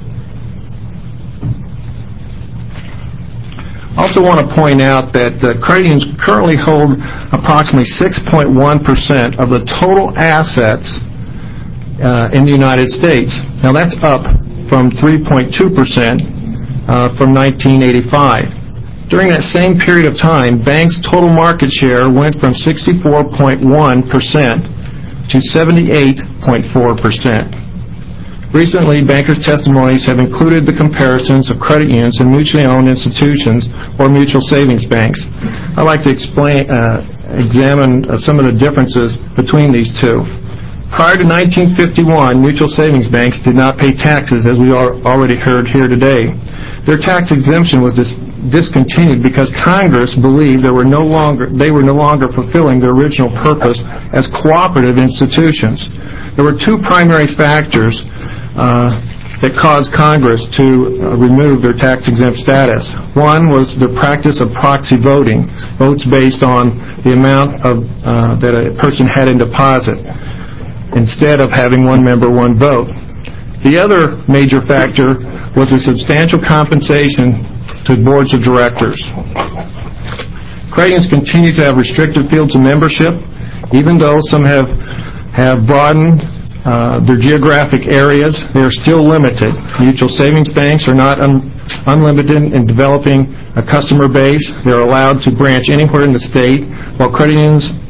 I also want to point out that uh, credit unions currently hold approximately six point one percent of the total assets uh, in the United States. Now that's up from three point two percent uh, from nineteen eighty-five. During that same period of time, banks' total market share went from sixty-four point one percent to seventy-eight point four percent. Recently, bankers' testimonies have included the comparisons of credit unions and mutually owned institutions or mutual savings banks. I'd like to explain, uh, examine uh, some of the differences between these two. Prior to nineteen fifty-one, mutual savings banks did not pay taxes, as we are already heard here today. Their tax exemption was dis- discontinued because Congress believed there were no longer, they were no longer fulfilling their original purpose as cooperative institutions. There were two primary factors uh, that caused Congress to uh, remove their tax-exempt status. One was the practice of proxy voting, votes based on the amount of uh, that a person had in deposit, instead of having one member, one vote. The other major factor was a substantial compensation to boards of directors. Credit unions continue to have restricted fields of membership, even though some have have broadened uh, their geographic areas. They are still limited. Mutual savings banks are not un- unlimited in developing a customer base. They're allowed to branch anywhere in the state, while credit unions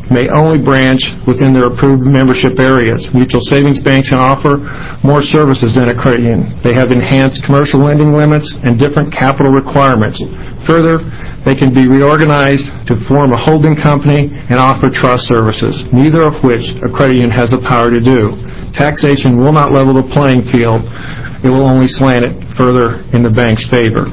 may only branch within their approved membership areas. Mutual savings banks can offer more services than a credit union. They have enhanced commercial lending limits and different capital requirements. Further, they can be reorganized to form a holding company and offer trust services, neither of which a credit union has the power to do. Taxation will not level the playing field. It will only slant it further in the bank's favor.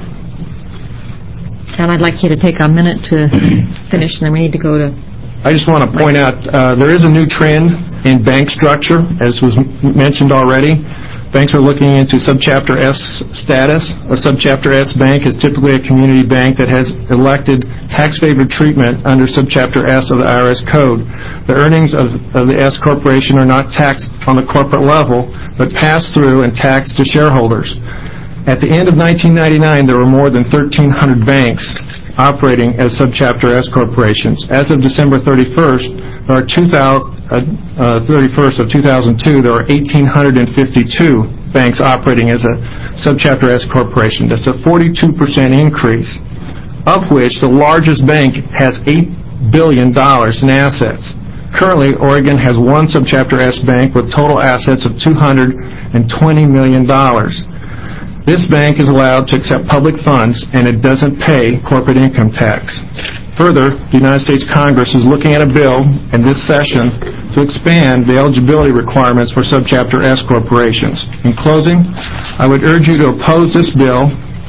And I'd like you to take a minute to finish, and then we need to go to... I just want to point out uh, there is a new trend in bank structure, as was m- mentioned already. Banks are looking into Subchapter S status. A Subchapter S bank is typically a community bank that has elected tax-favored treatment under Subchapter S of the I R S Code. The earnings of, of the S corporation are not taxed on the corporate level, but passed through and taxed to shareholders. At the end of nineteen ninety-nine, there were more than thirteen hundred banks operating as Subchapter S corporations. As of December thirty-first, there are two thousand, uh, uh, thirty-first of two thousand two, there are one thousand eight hundred fifty-two banks operating as a Subchapter S corporation. That's a forty-two percent increase, of which the largest bank has eight billion dollars in assets. Currently, Oregon has one Subchapter S bank with total assets of two hundred twenty million dollars. This bank is allowed to accept public funds, and it doesn't pay corporate income tax. Further, the United States Congress is looking at a bill in this session to expand the eligibility requirements for Subchapter S corporations. In closing, I would urge you to oppose this bill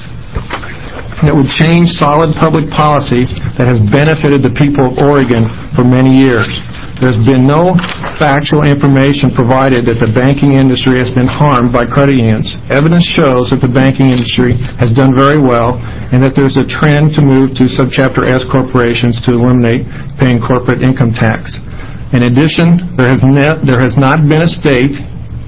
that would change solid public policy that has benefited the people of Oregon for many years. There's been no factual information provided that the banking industry has been harmed by credit unions. Evidence shows that the banking industry has done very well and that there's a trend to move to Subchapter S corporations to eliminate paying corporate income tax. In addition, there has, ne- there has not been a state,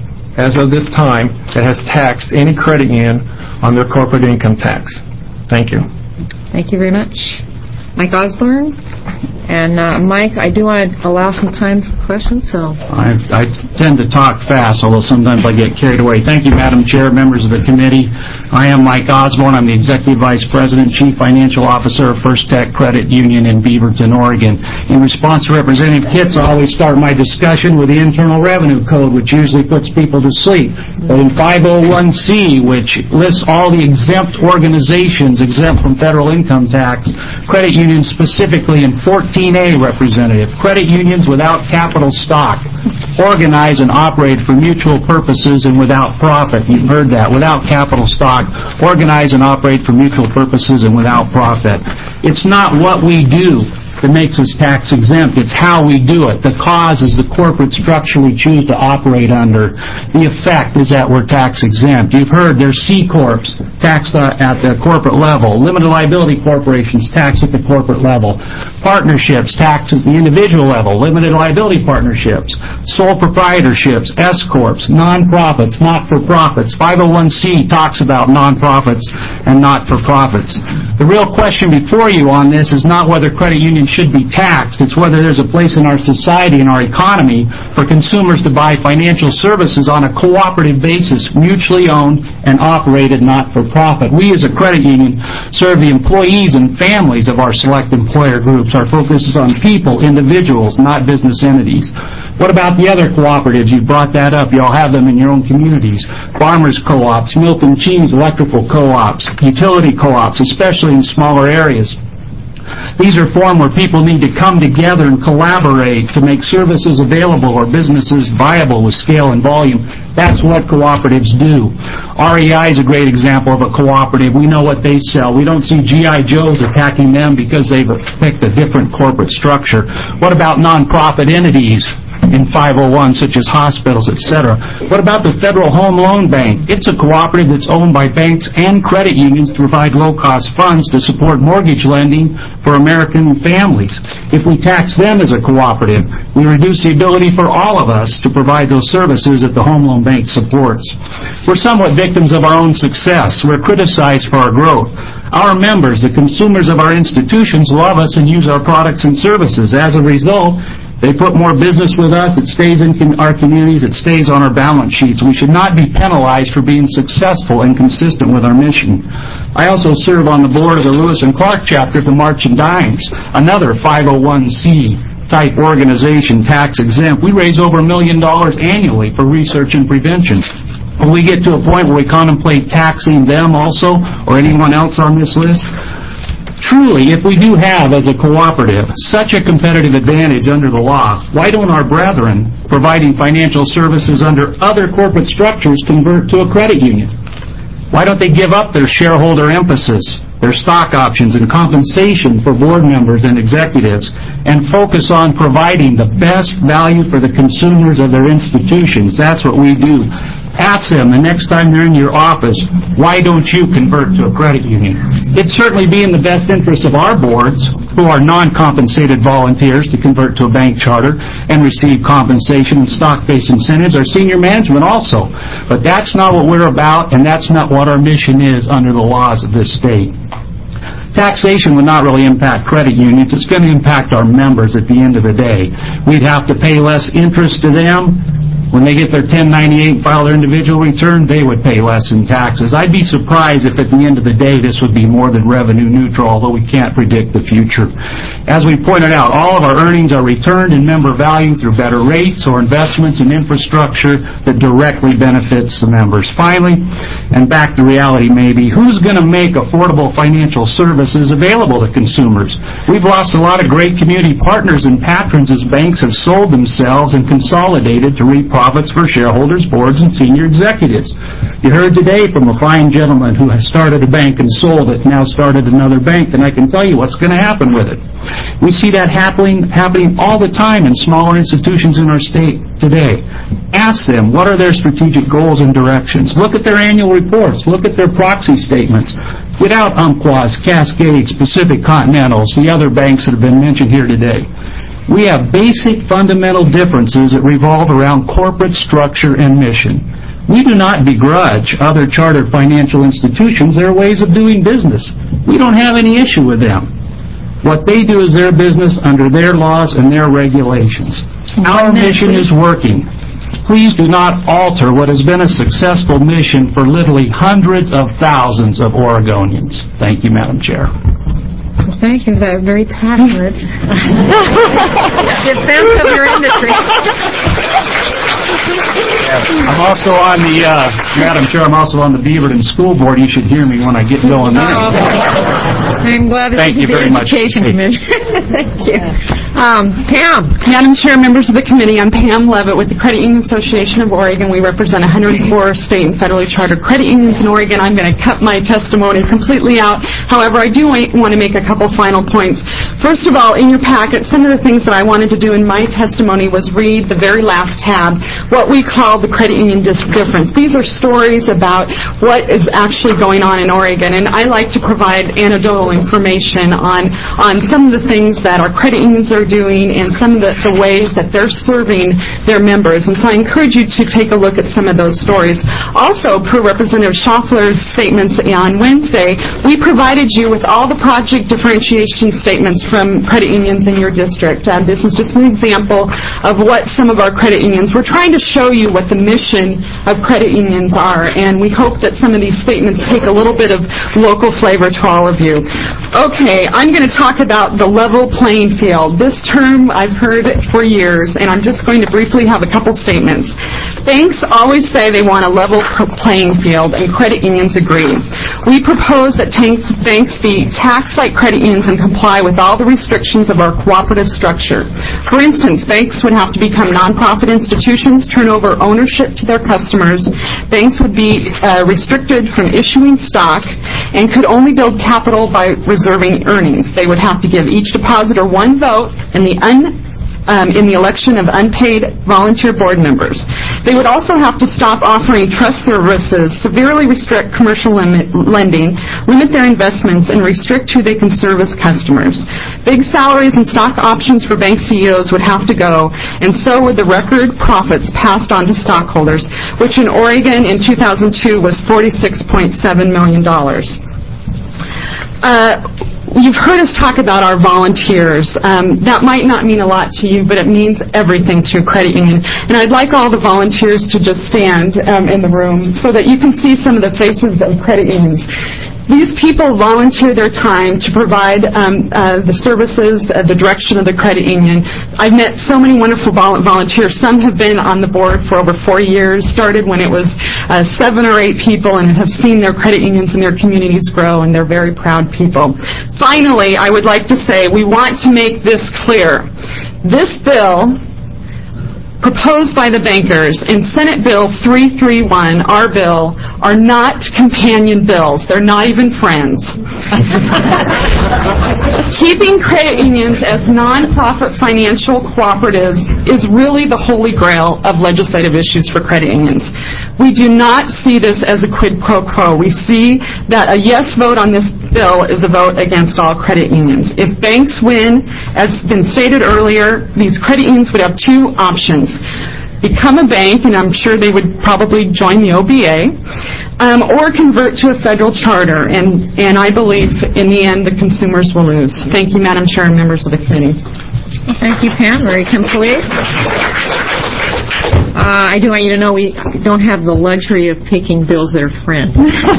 as of this time, that has taxed any credit union on their corporate income tax. Thank you. Thank you very much. Mike Osborne. And, uh, Mike, I do want to allow some time for questions, so... I, I tend to talk fast, although sometimes I get carried away. Thank you, Madam Chair, members of the committee. I am Mike Osborne. I'm the Executive Vice President, Chief Financial Officer of First Tech Credit Union in Beaverton, Oregon. In response to Representative Kitts, I always start my discussion with the Internal Revenue Code, which usually puts people to sleep. But in five oh one C, which lists all the exempt organizations exempt from federal income tax, credit unions specifically in fourteen A, Representative, credit unions without capital stock organize and operate for mutual purposes and without profit. You've heard that. Without capital stock, organize and operate for mutual purposes and without profit. It's not what we do that makes us tax exempt. It's how we do it. The cause is the corporate structure we choose to operate under. The effect is that we're tax exempt. You've heard there's C Corps taxed at the corporate level. Limited liability corporations taxed at the corporate level. Partnerships taxed at the individual level. Limited liability partnerships. Sole proprietorships. S Corps. Non-profits. Not-for-profits. five oh one C talks about non-profits and not-for-profits. The real question before you on this is not whether credit unions should be taxed. It's whether there's a place in our society and our economy for consumers to buy financial services on a cooperative basis, mutually owned and operated not-for-profit. We as a credit union serve the employees and families of our select employer groups. Our focus is on people, individuals, not business entities. What about the other cooperatives? You brought that up. You all have them in your own communities. Farmers co-ops, milk and cheese, electrical co-ops, utility co-ops, especially in smaller areas. These are formed where people need to come together and collaborate to make services available or businesses viable with scale and volume. That's what cooperatives do. R E I is a great example of a cooperative. We know what they sell. We don't see G I Joes attacking them because they've picked a different corporate structure. What about nonprofit entities in five oh one, such as hospitals, et cetera? What about the Federal Home Loan Bank? It's a cooperative that's owned by banks and credit unions to provide low-cost funds to support mortgage lending for American families. If we tax them as a cooperative, we reduce the ability for all of us to provide those services that the Home Loan Bank supports. We're somewhat victims of our own success. We're criticized for our growth. Our members, the consumers of our institutions, love us and use our products and services. As a result, they put more business with us. It stays in our communities. It stays on our balance sheets. We should not be penalized for being successful and consistent with our mission. I also serve on the board of the Lewis and Clark chapter for March and Dimes, another five oh one C type organization, tax exempt, we raise over a million dollars annually for research and prevention. Will we get to a point where we contemplate taxing them also, or anyone else on this list? Truly, if we do have, as a cooperative, such a competitive advantage under the law, why don't our brethren providing financial services under other corporate structures convert to a credit union? Why don't they give up their shareholder emphasis, their stock options, and compensation for board members and executives, and focus on providing the best value for the consumers of their institutions? That's what we do. Ask them the next time they're in your office, why don't you convert to a credit union? It'd certainly be in the best interest of our boards, who are non-compensated volunteers, to convert to a bank charter and receive compensation and stock-based incentives, our senior management also. But that's not what we're about, and that's not what our mission is under the laws of this state. Taxation would not really impact credit unions. It's going to impact our members at the end of the day. We'd have to pay less interest to them. When they get their ten ninety-eight and file their individual return, they would pay less in taxes. I'd be surprised if at the end of the day this would be more than revenue neutral, although we can't predict the future. As we pointed out, all of our earnings are returned in member value through better rates or investments in infrastructure that directly benefits the members. Finally, and back to reality maybe, who's going to make affordable financial services available to consumers? We've lost a lot of great community partners and patrons as banks have sold themselves and consolidated to reap profits for shareholders, boards, and senior executives. You heard today from a fine gentleman who has started a bank and sold it, now started another bank, and I can tell you what's going to happen with it. We see that happening, happening all the time in smaller institutions in our state today. Ask them, what are their strategic goals and directions? Look at their annual reports. Look at their proxy statements. Without Umpqua's, Cascades, Pacific Continentals, the other banks that have been mentioned here today, we have basic fundamental differences that revolve around corporate structure and mission. We do not begrudge other chartered financial institutions their ways of doing business. We don't have any issue with them. What they do is their business under their laws and their regulations. Our mission is working. Please do not alter what has been a successful mission for literally hundreds of thousands of Oregonians. Thank you, Madam Chair. Well, thank you for that very passionate defense of your industry. I'm also on the, uh, Madam Chair, I'm also on the Beaverton School Board. You should hear me when I get going there. Oh, okay. I'm glad this Thank is you the very much. Education Committee. Thank you. Um, Pam. Madam Chair, members of the committee, I'm Pam Levitt with the Credit Union Association of Oregon. We represent one hundred four state and federally chartered credit unions in Oregon. I'm going to cut my testimony completely out. However, I do want to make a couple final points. First of all, in your packet, some of the things that I wanted to do in my testimony was read the very last tab, what we call the credit union dis- difference. These are stories about what is actually going on in Oregon, and I like to provide anecdotal information on, on some of the things that our credit unions are doing and some of the, the ways that they're serving their members. And so I encourage you to take a look at some of those stories. Also, per Representative Schaffler's statements on Wednesday, we provided you with all the project differentiation statements from credit unions in your district. Uh, this is just an example of what some of our credit unions, we're trying to show you what the mission of credit unions are, and we hope that some of these statements take a little bit of local flavor to all of you. Okay, I'm going to talk about the level playing field. This term I've heard for years, and I'm just going to briefly have a couple statements. Banks always say they want a level playing field, and credit unions agree. We propose that tank, banks be taxed like credit unions and comply with all the restrictions of our cooperative structure. For instance, banks would have to become nonprofit institutions, turn over ownership to their customers. Banks would be uh, restricted from issuing stock and could only build capital by reserving earnings. They would have to give each depositor one vote in the un Um, in the election of unpaid volunteer board members. They would also have to stop offering trust services, severely restrict commercial limit, lending, limit their investments, and restrict who they can serve as customers. Big salaries and stock options for bank C E Os would have to go, and so would the record profits passed on to stockholders, which in Oregon in two thousand two was forty-six point seven million dollars. Uh, You've heard us talk about our volunteers. Um, that might not mean a lot to you, but it means everything to a credit union. And I'd like all the volunteers to just stand um, in the room so that you can see some of the faces of credit unions. These people volunteer their time to provide um, uh, the services, uh, the direction of the credit union. I've met so many wonderful vol- volunteers. Some have been on the board for over four years, started when it was uh, seven or eight people, and have seen their credit unions and their communities grow, and they're very proud people. Finally, I would like to say we want to make this clear. This bill proposed by the bankers in Senate Bill three thirty-one, our bill, are not companion bills. They're not even friends. Keeping credit unions as nonprofit financial cooperatives is really the holy grail of legislative issues for credit unions. We do not see this as a quid pro quo. We see that a yes vote on this bill is a vote against all credit unions. If banks win, as been stated earlier, these credit unions would have two options. Become a bank, and I'm sure they would probably join the O B A, um, or convert to a federal charter, and, and I believe in the end the consumers will lose. Thank you, Madam Chair and members of the committee. Thank you, Pam. Very complete. Uh, I do want you to know we don't have the luxury of picking bills that are friends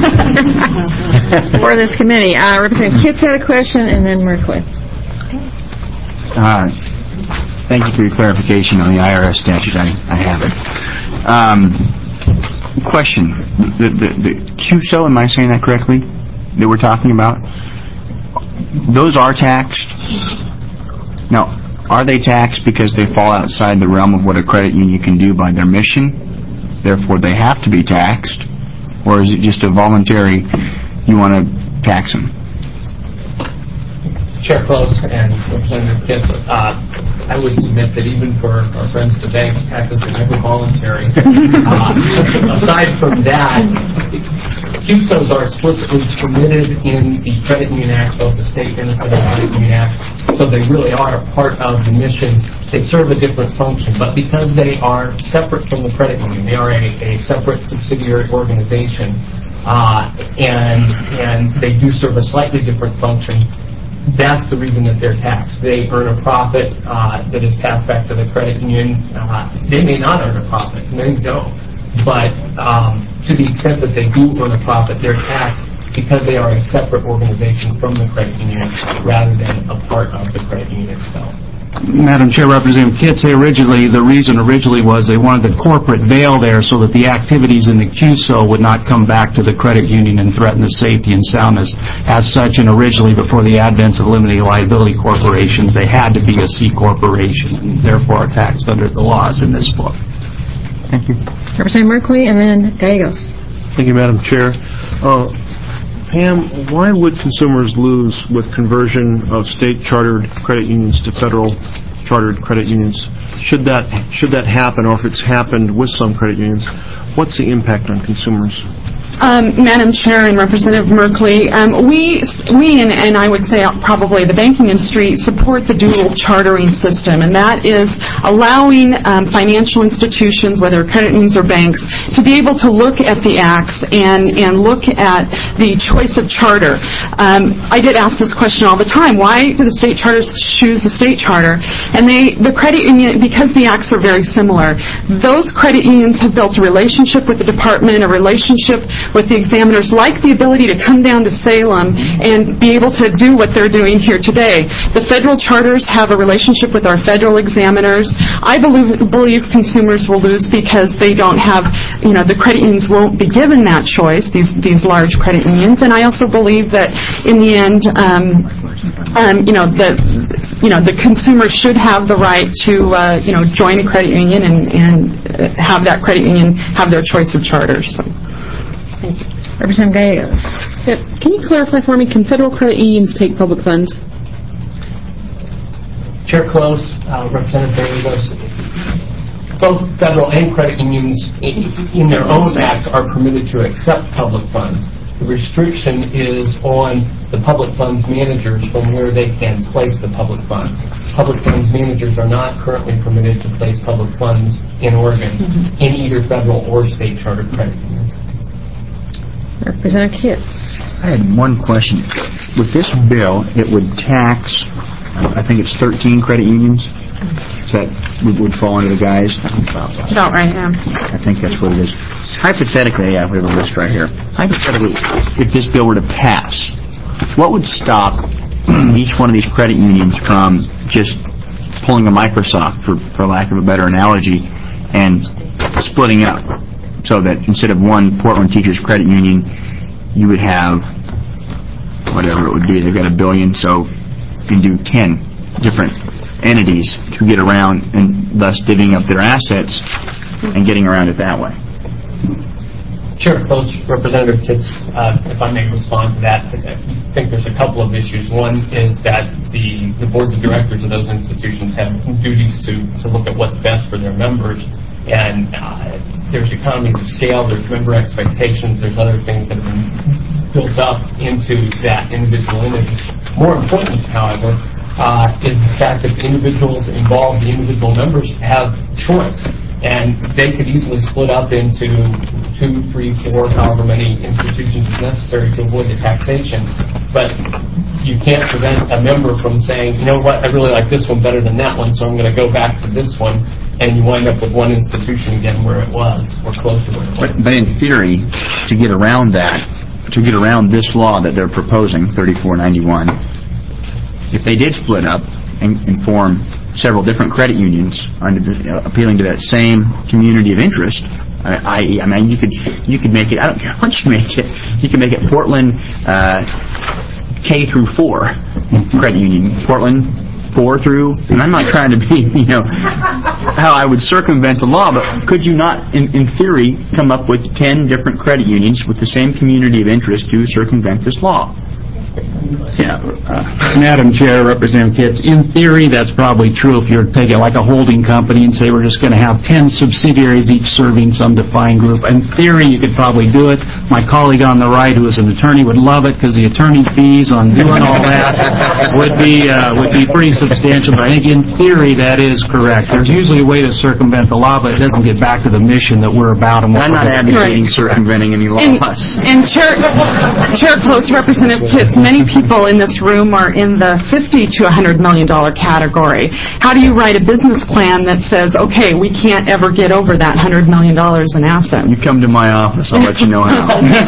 for this committee. Uh, Representative Kitts had a question, and then Merkley. Uh, thank you for your clarification on the I R S statute. I, I have it. Um, question. The, the, the Q S O, am I saying that correctly, that we're talking about? Those are taxed? Now, are they taxed because they fall outside the realm of what a credit union can do by their mission, therefore they have to be taxed? Or is it just a voluntary, you want to tax them? Chair Close and Representative Kitts, uh, I would submit that even for our friends at the banks, taxes are never voluntary. uh, aside from that, Q S Os are explicitly permitted in the Credit Union Act, both the state and the federal Credit Union Act, so they really are a part of the mission. They serve a different function, but because they are separate from the credit union, they are a, a separate subsidiary organization, uh, and and they do serve a slightly different function. That's the reason that they're taxed. They earn a profit uh, that is passed back to the credit union. Uh, they may not earn a profit, many don't. But um, to the extent that they do earn a profit, they're taxed because they are a separate organization from the credit union rather than a part of the credit union itself. Madam Chair, Representative Kitts, they originally, the reason originally was they wanted the corporate veil there so that the activities in the Q S O would not come back to the credit union and threaten the safety and soundness. As such, and originally before the advent of limited liability corporations, they had to be a C corporation and therefore are taxed under the laws in this book. Thank you. Representative Merkley and then Gallegos. Thank you, Madam Chair. Uh, Pam, why would consumers lose with conversion of state chartered credit unions to federal chartered credit unions? Should that should that happen, or if it's happened with some credit unions, what's the impact on consumers? Um, Madam Chair and Representative Merkley, um, we, we and, and I would say probably the banking industry support the dual chartering system, and that is allowing um, financial institutions, whether credit unions or banks, to be able to look at the acts and, and look at the choice of charter. Um, I get asked this question all the time: why do the state charters choose the state charter? And they, the credit union, because the acts are very similar, those credit unions have built a relationship with the department, a relationship with the examiners, like the ability to come down to Salem and be able to do what they're doing here today. The federal charters have a relationship with our federal examiners. I believe, believe consumers will lose because they don't have, you know, the credit unions won't be given that choice, these, these large credit unions. And I also believe that in the end, um, um, you know, the, you know, the consumer should have the right to, uh, you know, join a credit union and, and have that credit union have their choice of charters. So. Thank you. Representative Gallegos. Yeah. Can you clarify for me, can federal credit unions take public funds? Chair Close, uh, Representative Gallegos, both federal and credit unions in, in their own acts are permitted to accept public funds. The restriction is on the public funds managers from where they can place the public funds. Public funds managers are not currently permitted to place public funds in Oregon mm-hmm. in either federal or state chartered credit unions. Representative Kitts. I had one question. With this bill, it would tax, I think it's thirteen credit unions. that would, would fall under the guise? About right, yeah. I think that's what it is. Hypothetically, yeah, we have a list right here. Hypothetically, if this bill were to pass, what would stop each one of these credit unions from just pulling a Microsoft, for, for lack of a better analogy, and splitting up so that instead of one Portland Teachers Credit Union, you would have whatever it would be. They've got a billion, so you can do ten different entities to get around and thus divvying up their assets and getting around it that way. Sure. Those Representative Kitts, uh, if I may respond to that, I think there's a couple of issues. One is that the, the boards of directors of those institutions have duties to, to look at what's best for their members. And uh, there's economies of scale, there's member expectations, there's other things that have been built up into that individual entity. More important, however, uh, is the fact that the individuals involved, the individual members, have choice. And they could easily split up into two, three, four, however many institutions is necessary to avoid the taxation. But you can't prevent a member from saying, you know what, I really like this one better than that one, so I'm going to go back to this one. And you wind up with one institution again where it was, or close to where it was. But, but in theory, to get around that, to get around this law that they're proposing, thirty-four ninety-one, if they did split up and, and form several different credit unions under the, uh, appealing to that same community of interest, that is, I mean, you could you could make it. I don't care what you make it. You can make it Portland uh, K through four credit union, Portland four through. And I'm not trying to be, you know, how I would circumvent the law, but could you not, in, in theory, come up with ten different credit unions with the same community of interest to circumvent this law? Yeah, uh, Madam Chair, Representative Kitts, in theory that's probably true if you're taking like a holding company and say we're just going to have ten subsidiaries each serving some defined group. In theory you could probably do it. My colleague on the right who is an attorney would love it because the attorney fees on doing all that would be uh, would be pretty substantial, but I think in theory that is correct. There's usually a way to circumvent the law, but it doesn't get back to the mission that we're about. And what I'm not advocating right. circumventing any laws. And, and Chair, Chair Close, Representative Kitts, many people in this room are in the fifty to one hundred million dollars category. How do you write a business plan that says, okay, we can't ever get over that one hundred million dollars in assets? You come to my office, I'll let you know how.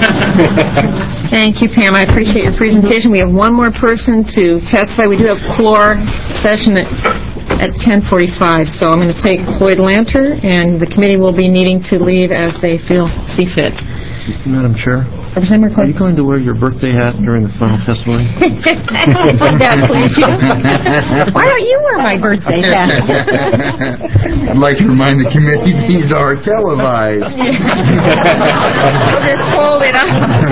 Thank you, Pam. I appreciate your presentation. We have one more person to testify. We do have floor session at, at ten forty-five, so I'm going to take Floyd Lanter, and the committee will be needing to leave as they feel see fit. Madam Chair, Representative are you going to wear your birthday hat during the final testimony? That, please. Why don't you wear my birthday hat? I'd like to remind the committee these are televised. We'll just hold it up.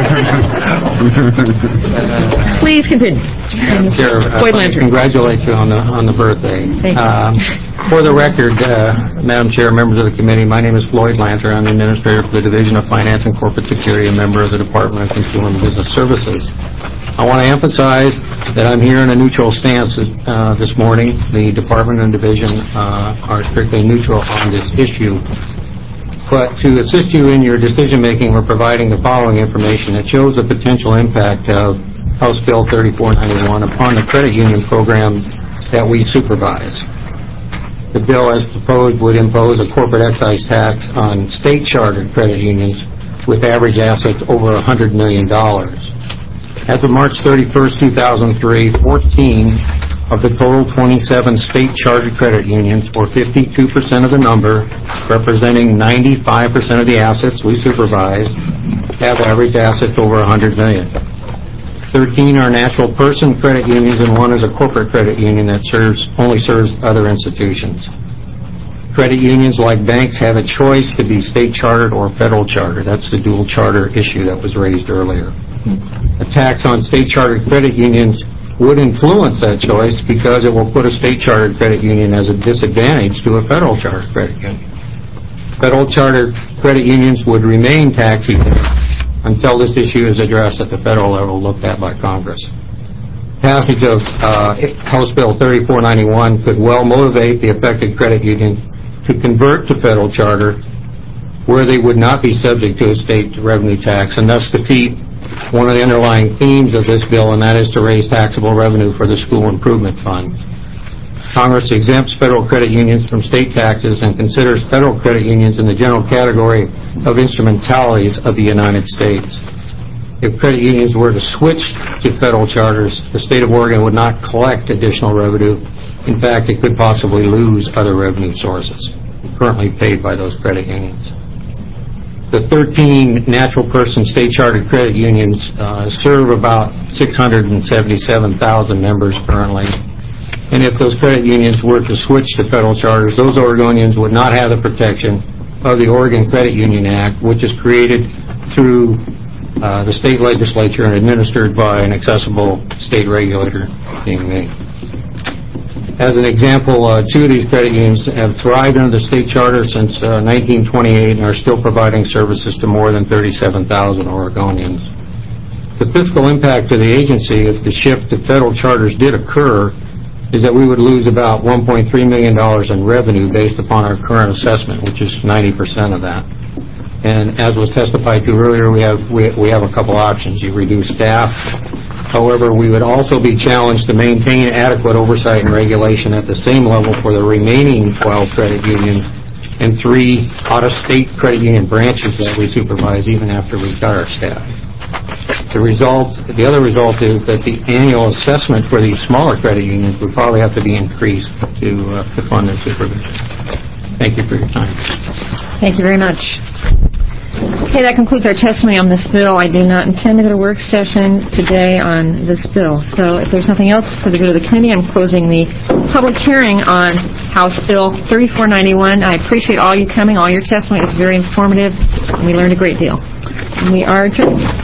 Please continue. Chair, Floyd uh, Lanter. congratulate you on the on the birthday. Thank you. Um, for the record, uh, Madam Chair, members of the committee, my name is Floyd Lanter. I'm the Administrator for the Division of Finance and Corporate Security, a member of the Department of Consumer and Business Services. I want to emphasize that I'm here in a neutral stance uh, this morning. The Department and Division uh, are strictly neutral on this issue. But to assist you in your decision-making, we're providing the following information that shows the potential impact of House Bill thirty-four ninety-one upon the credit union program that we supervise. The bill, as proposed, would impose a corporate excise tax on state-chartered credit unions with average assets over one hundred million dollars. As of March thirty-first, two thousand three, fourteen of the total twenty-seven state-chartered credit unions, or fifty-two percent of the number, representing ninety-five percent of the assets we supervise, have average assets over one hundred million dollars. thirteen are natural person credit unions, and one is a corporate credit union that serves only serves other institutions. Credit unions, like banks, have a choice to be state chartered or federal chartered. That's the dual charter issue that was raised earlier. A tax on state chartered credit unions would influence that choice because it will put a state chartered credit union as a disadvantage to a federal chartered credit union. Federal chartered credit unions would remain tax exempt until this issue is addressed at the federal level, looked at by Congress. Passage of uh, House Bill thirty-four ninety-one could well motivate the affected credit union to convert to federal charter, where they would not be subject to a state revenue tax, and thus defeat one of the underlying themes of this bill, and that is to raise taxable revenue for the school improvement fund. Congress exempts federal credit unions from state taxes and considers federal credit unions in the general category of instrumentalities of the United States. If credit unions were to switch to federal charters, the state of Oregon would not collect additional revenue. In fact, it could possibly lose other revenue sources currently paid by those credit unions. The thirteen natural person state chartered credit unions uh, serve about six hundred seventy-seven thousand members currently. And if those credit unions were to switch to federal charters, those Oregonians would not have the protection of the Oregon Credit Union Act, which is created through uh, the state legislature and administered by an accessible state regulator, being me. As an example, uh, two of these credit unions have thrived under the state charter since uh, nineteen twenty-eight and are still providing services to more than thirty-seven thousand Oregonians. The fiscal impact to the agency if the shift to federal charters did occur is that we would lose about one point three million dollars in revenue based upon our current assessment, which is ninety percent of that. And as was testified to earlier, we have we, we have a couple options. You reduce staff. However, we would also be challenged to maintain adequate oversight and regulation at the same level for the remaining twelve credit unions and three out-of-state credit union branches that we supervise even after we cut our staff. The result, the other result is that the annual assessment for these smaller credit unions would probably have to be increased to, uh, to fund their supervision. Thank you for your time. Thank you very much. Okay, that concludes our testimony on this bill. I do not intend to go to work session today on this bill. So if there's nothing else for the good of the committee, I'm closing the public hearing on House Bill thirty-four ninety-one. I appreciate all you coming. All your testimony is very informative, and we learned a great deal. And we are adjourned.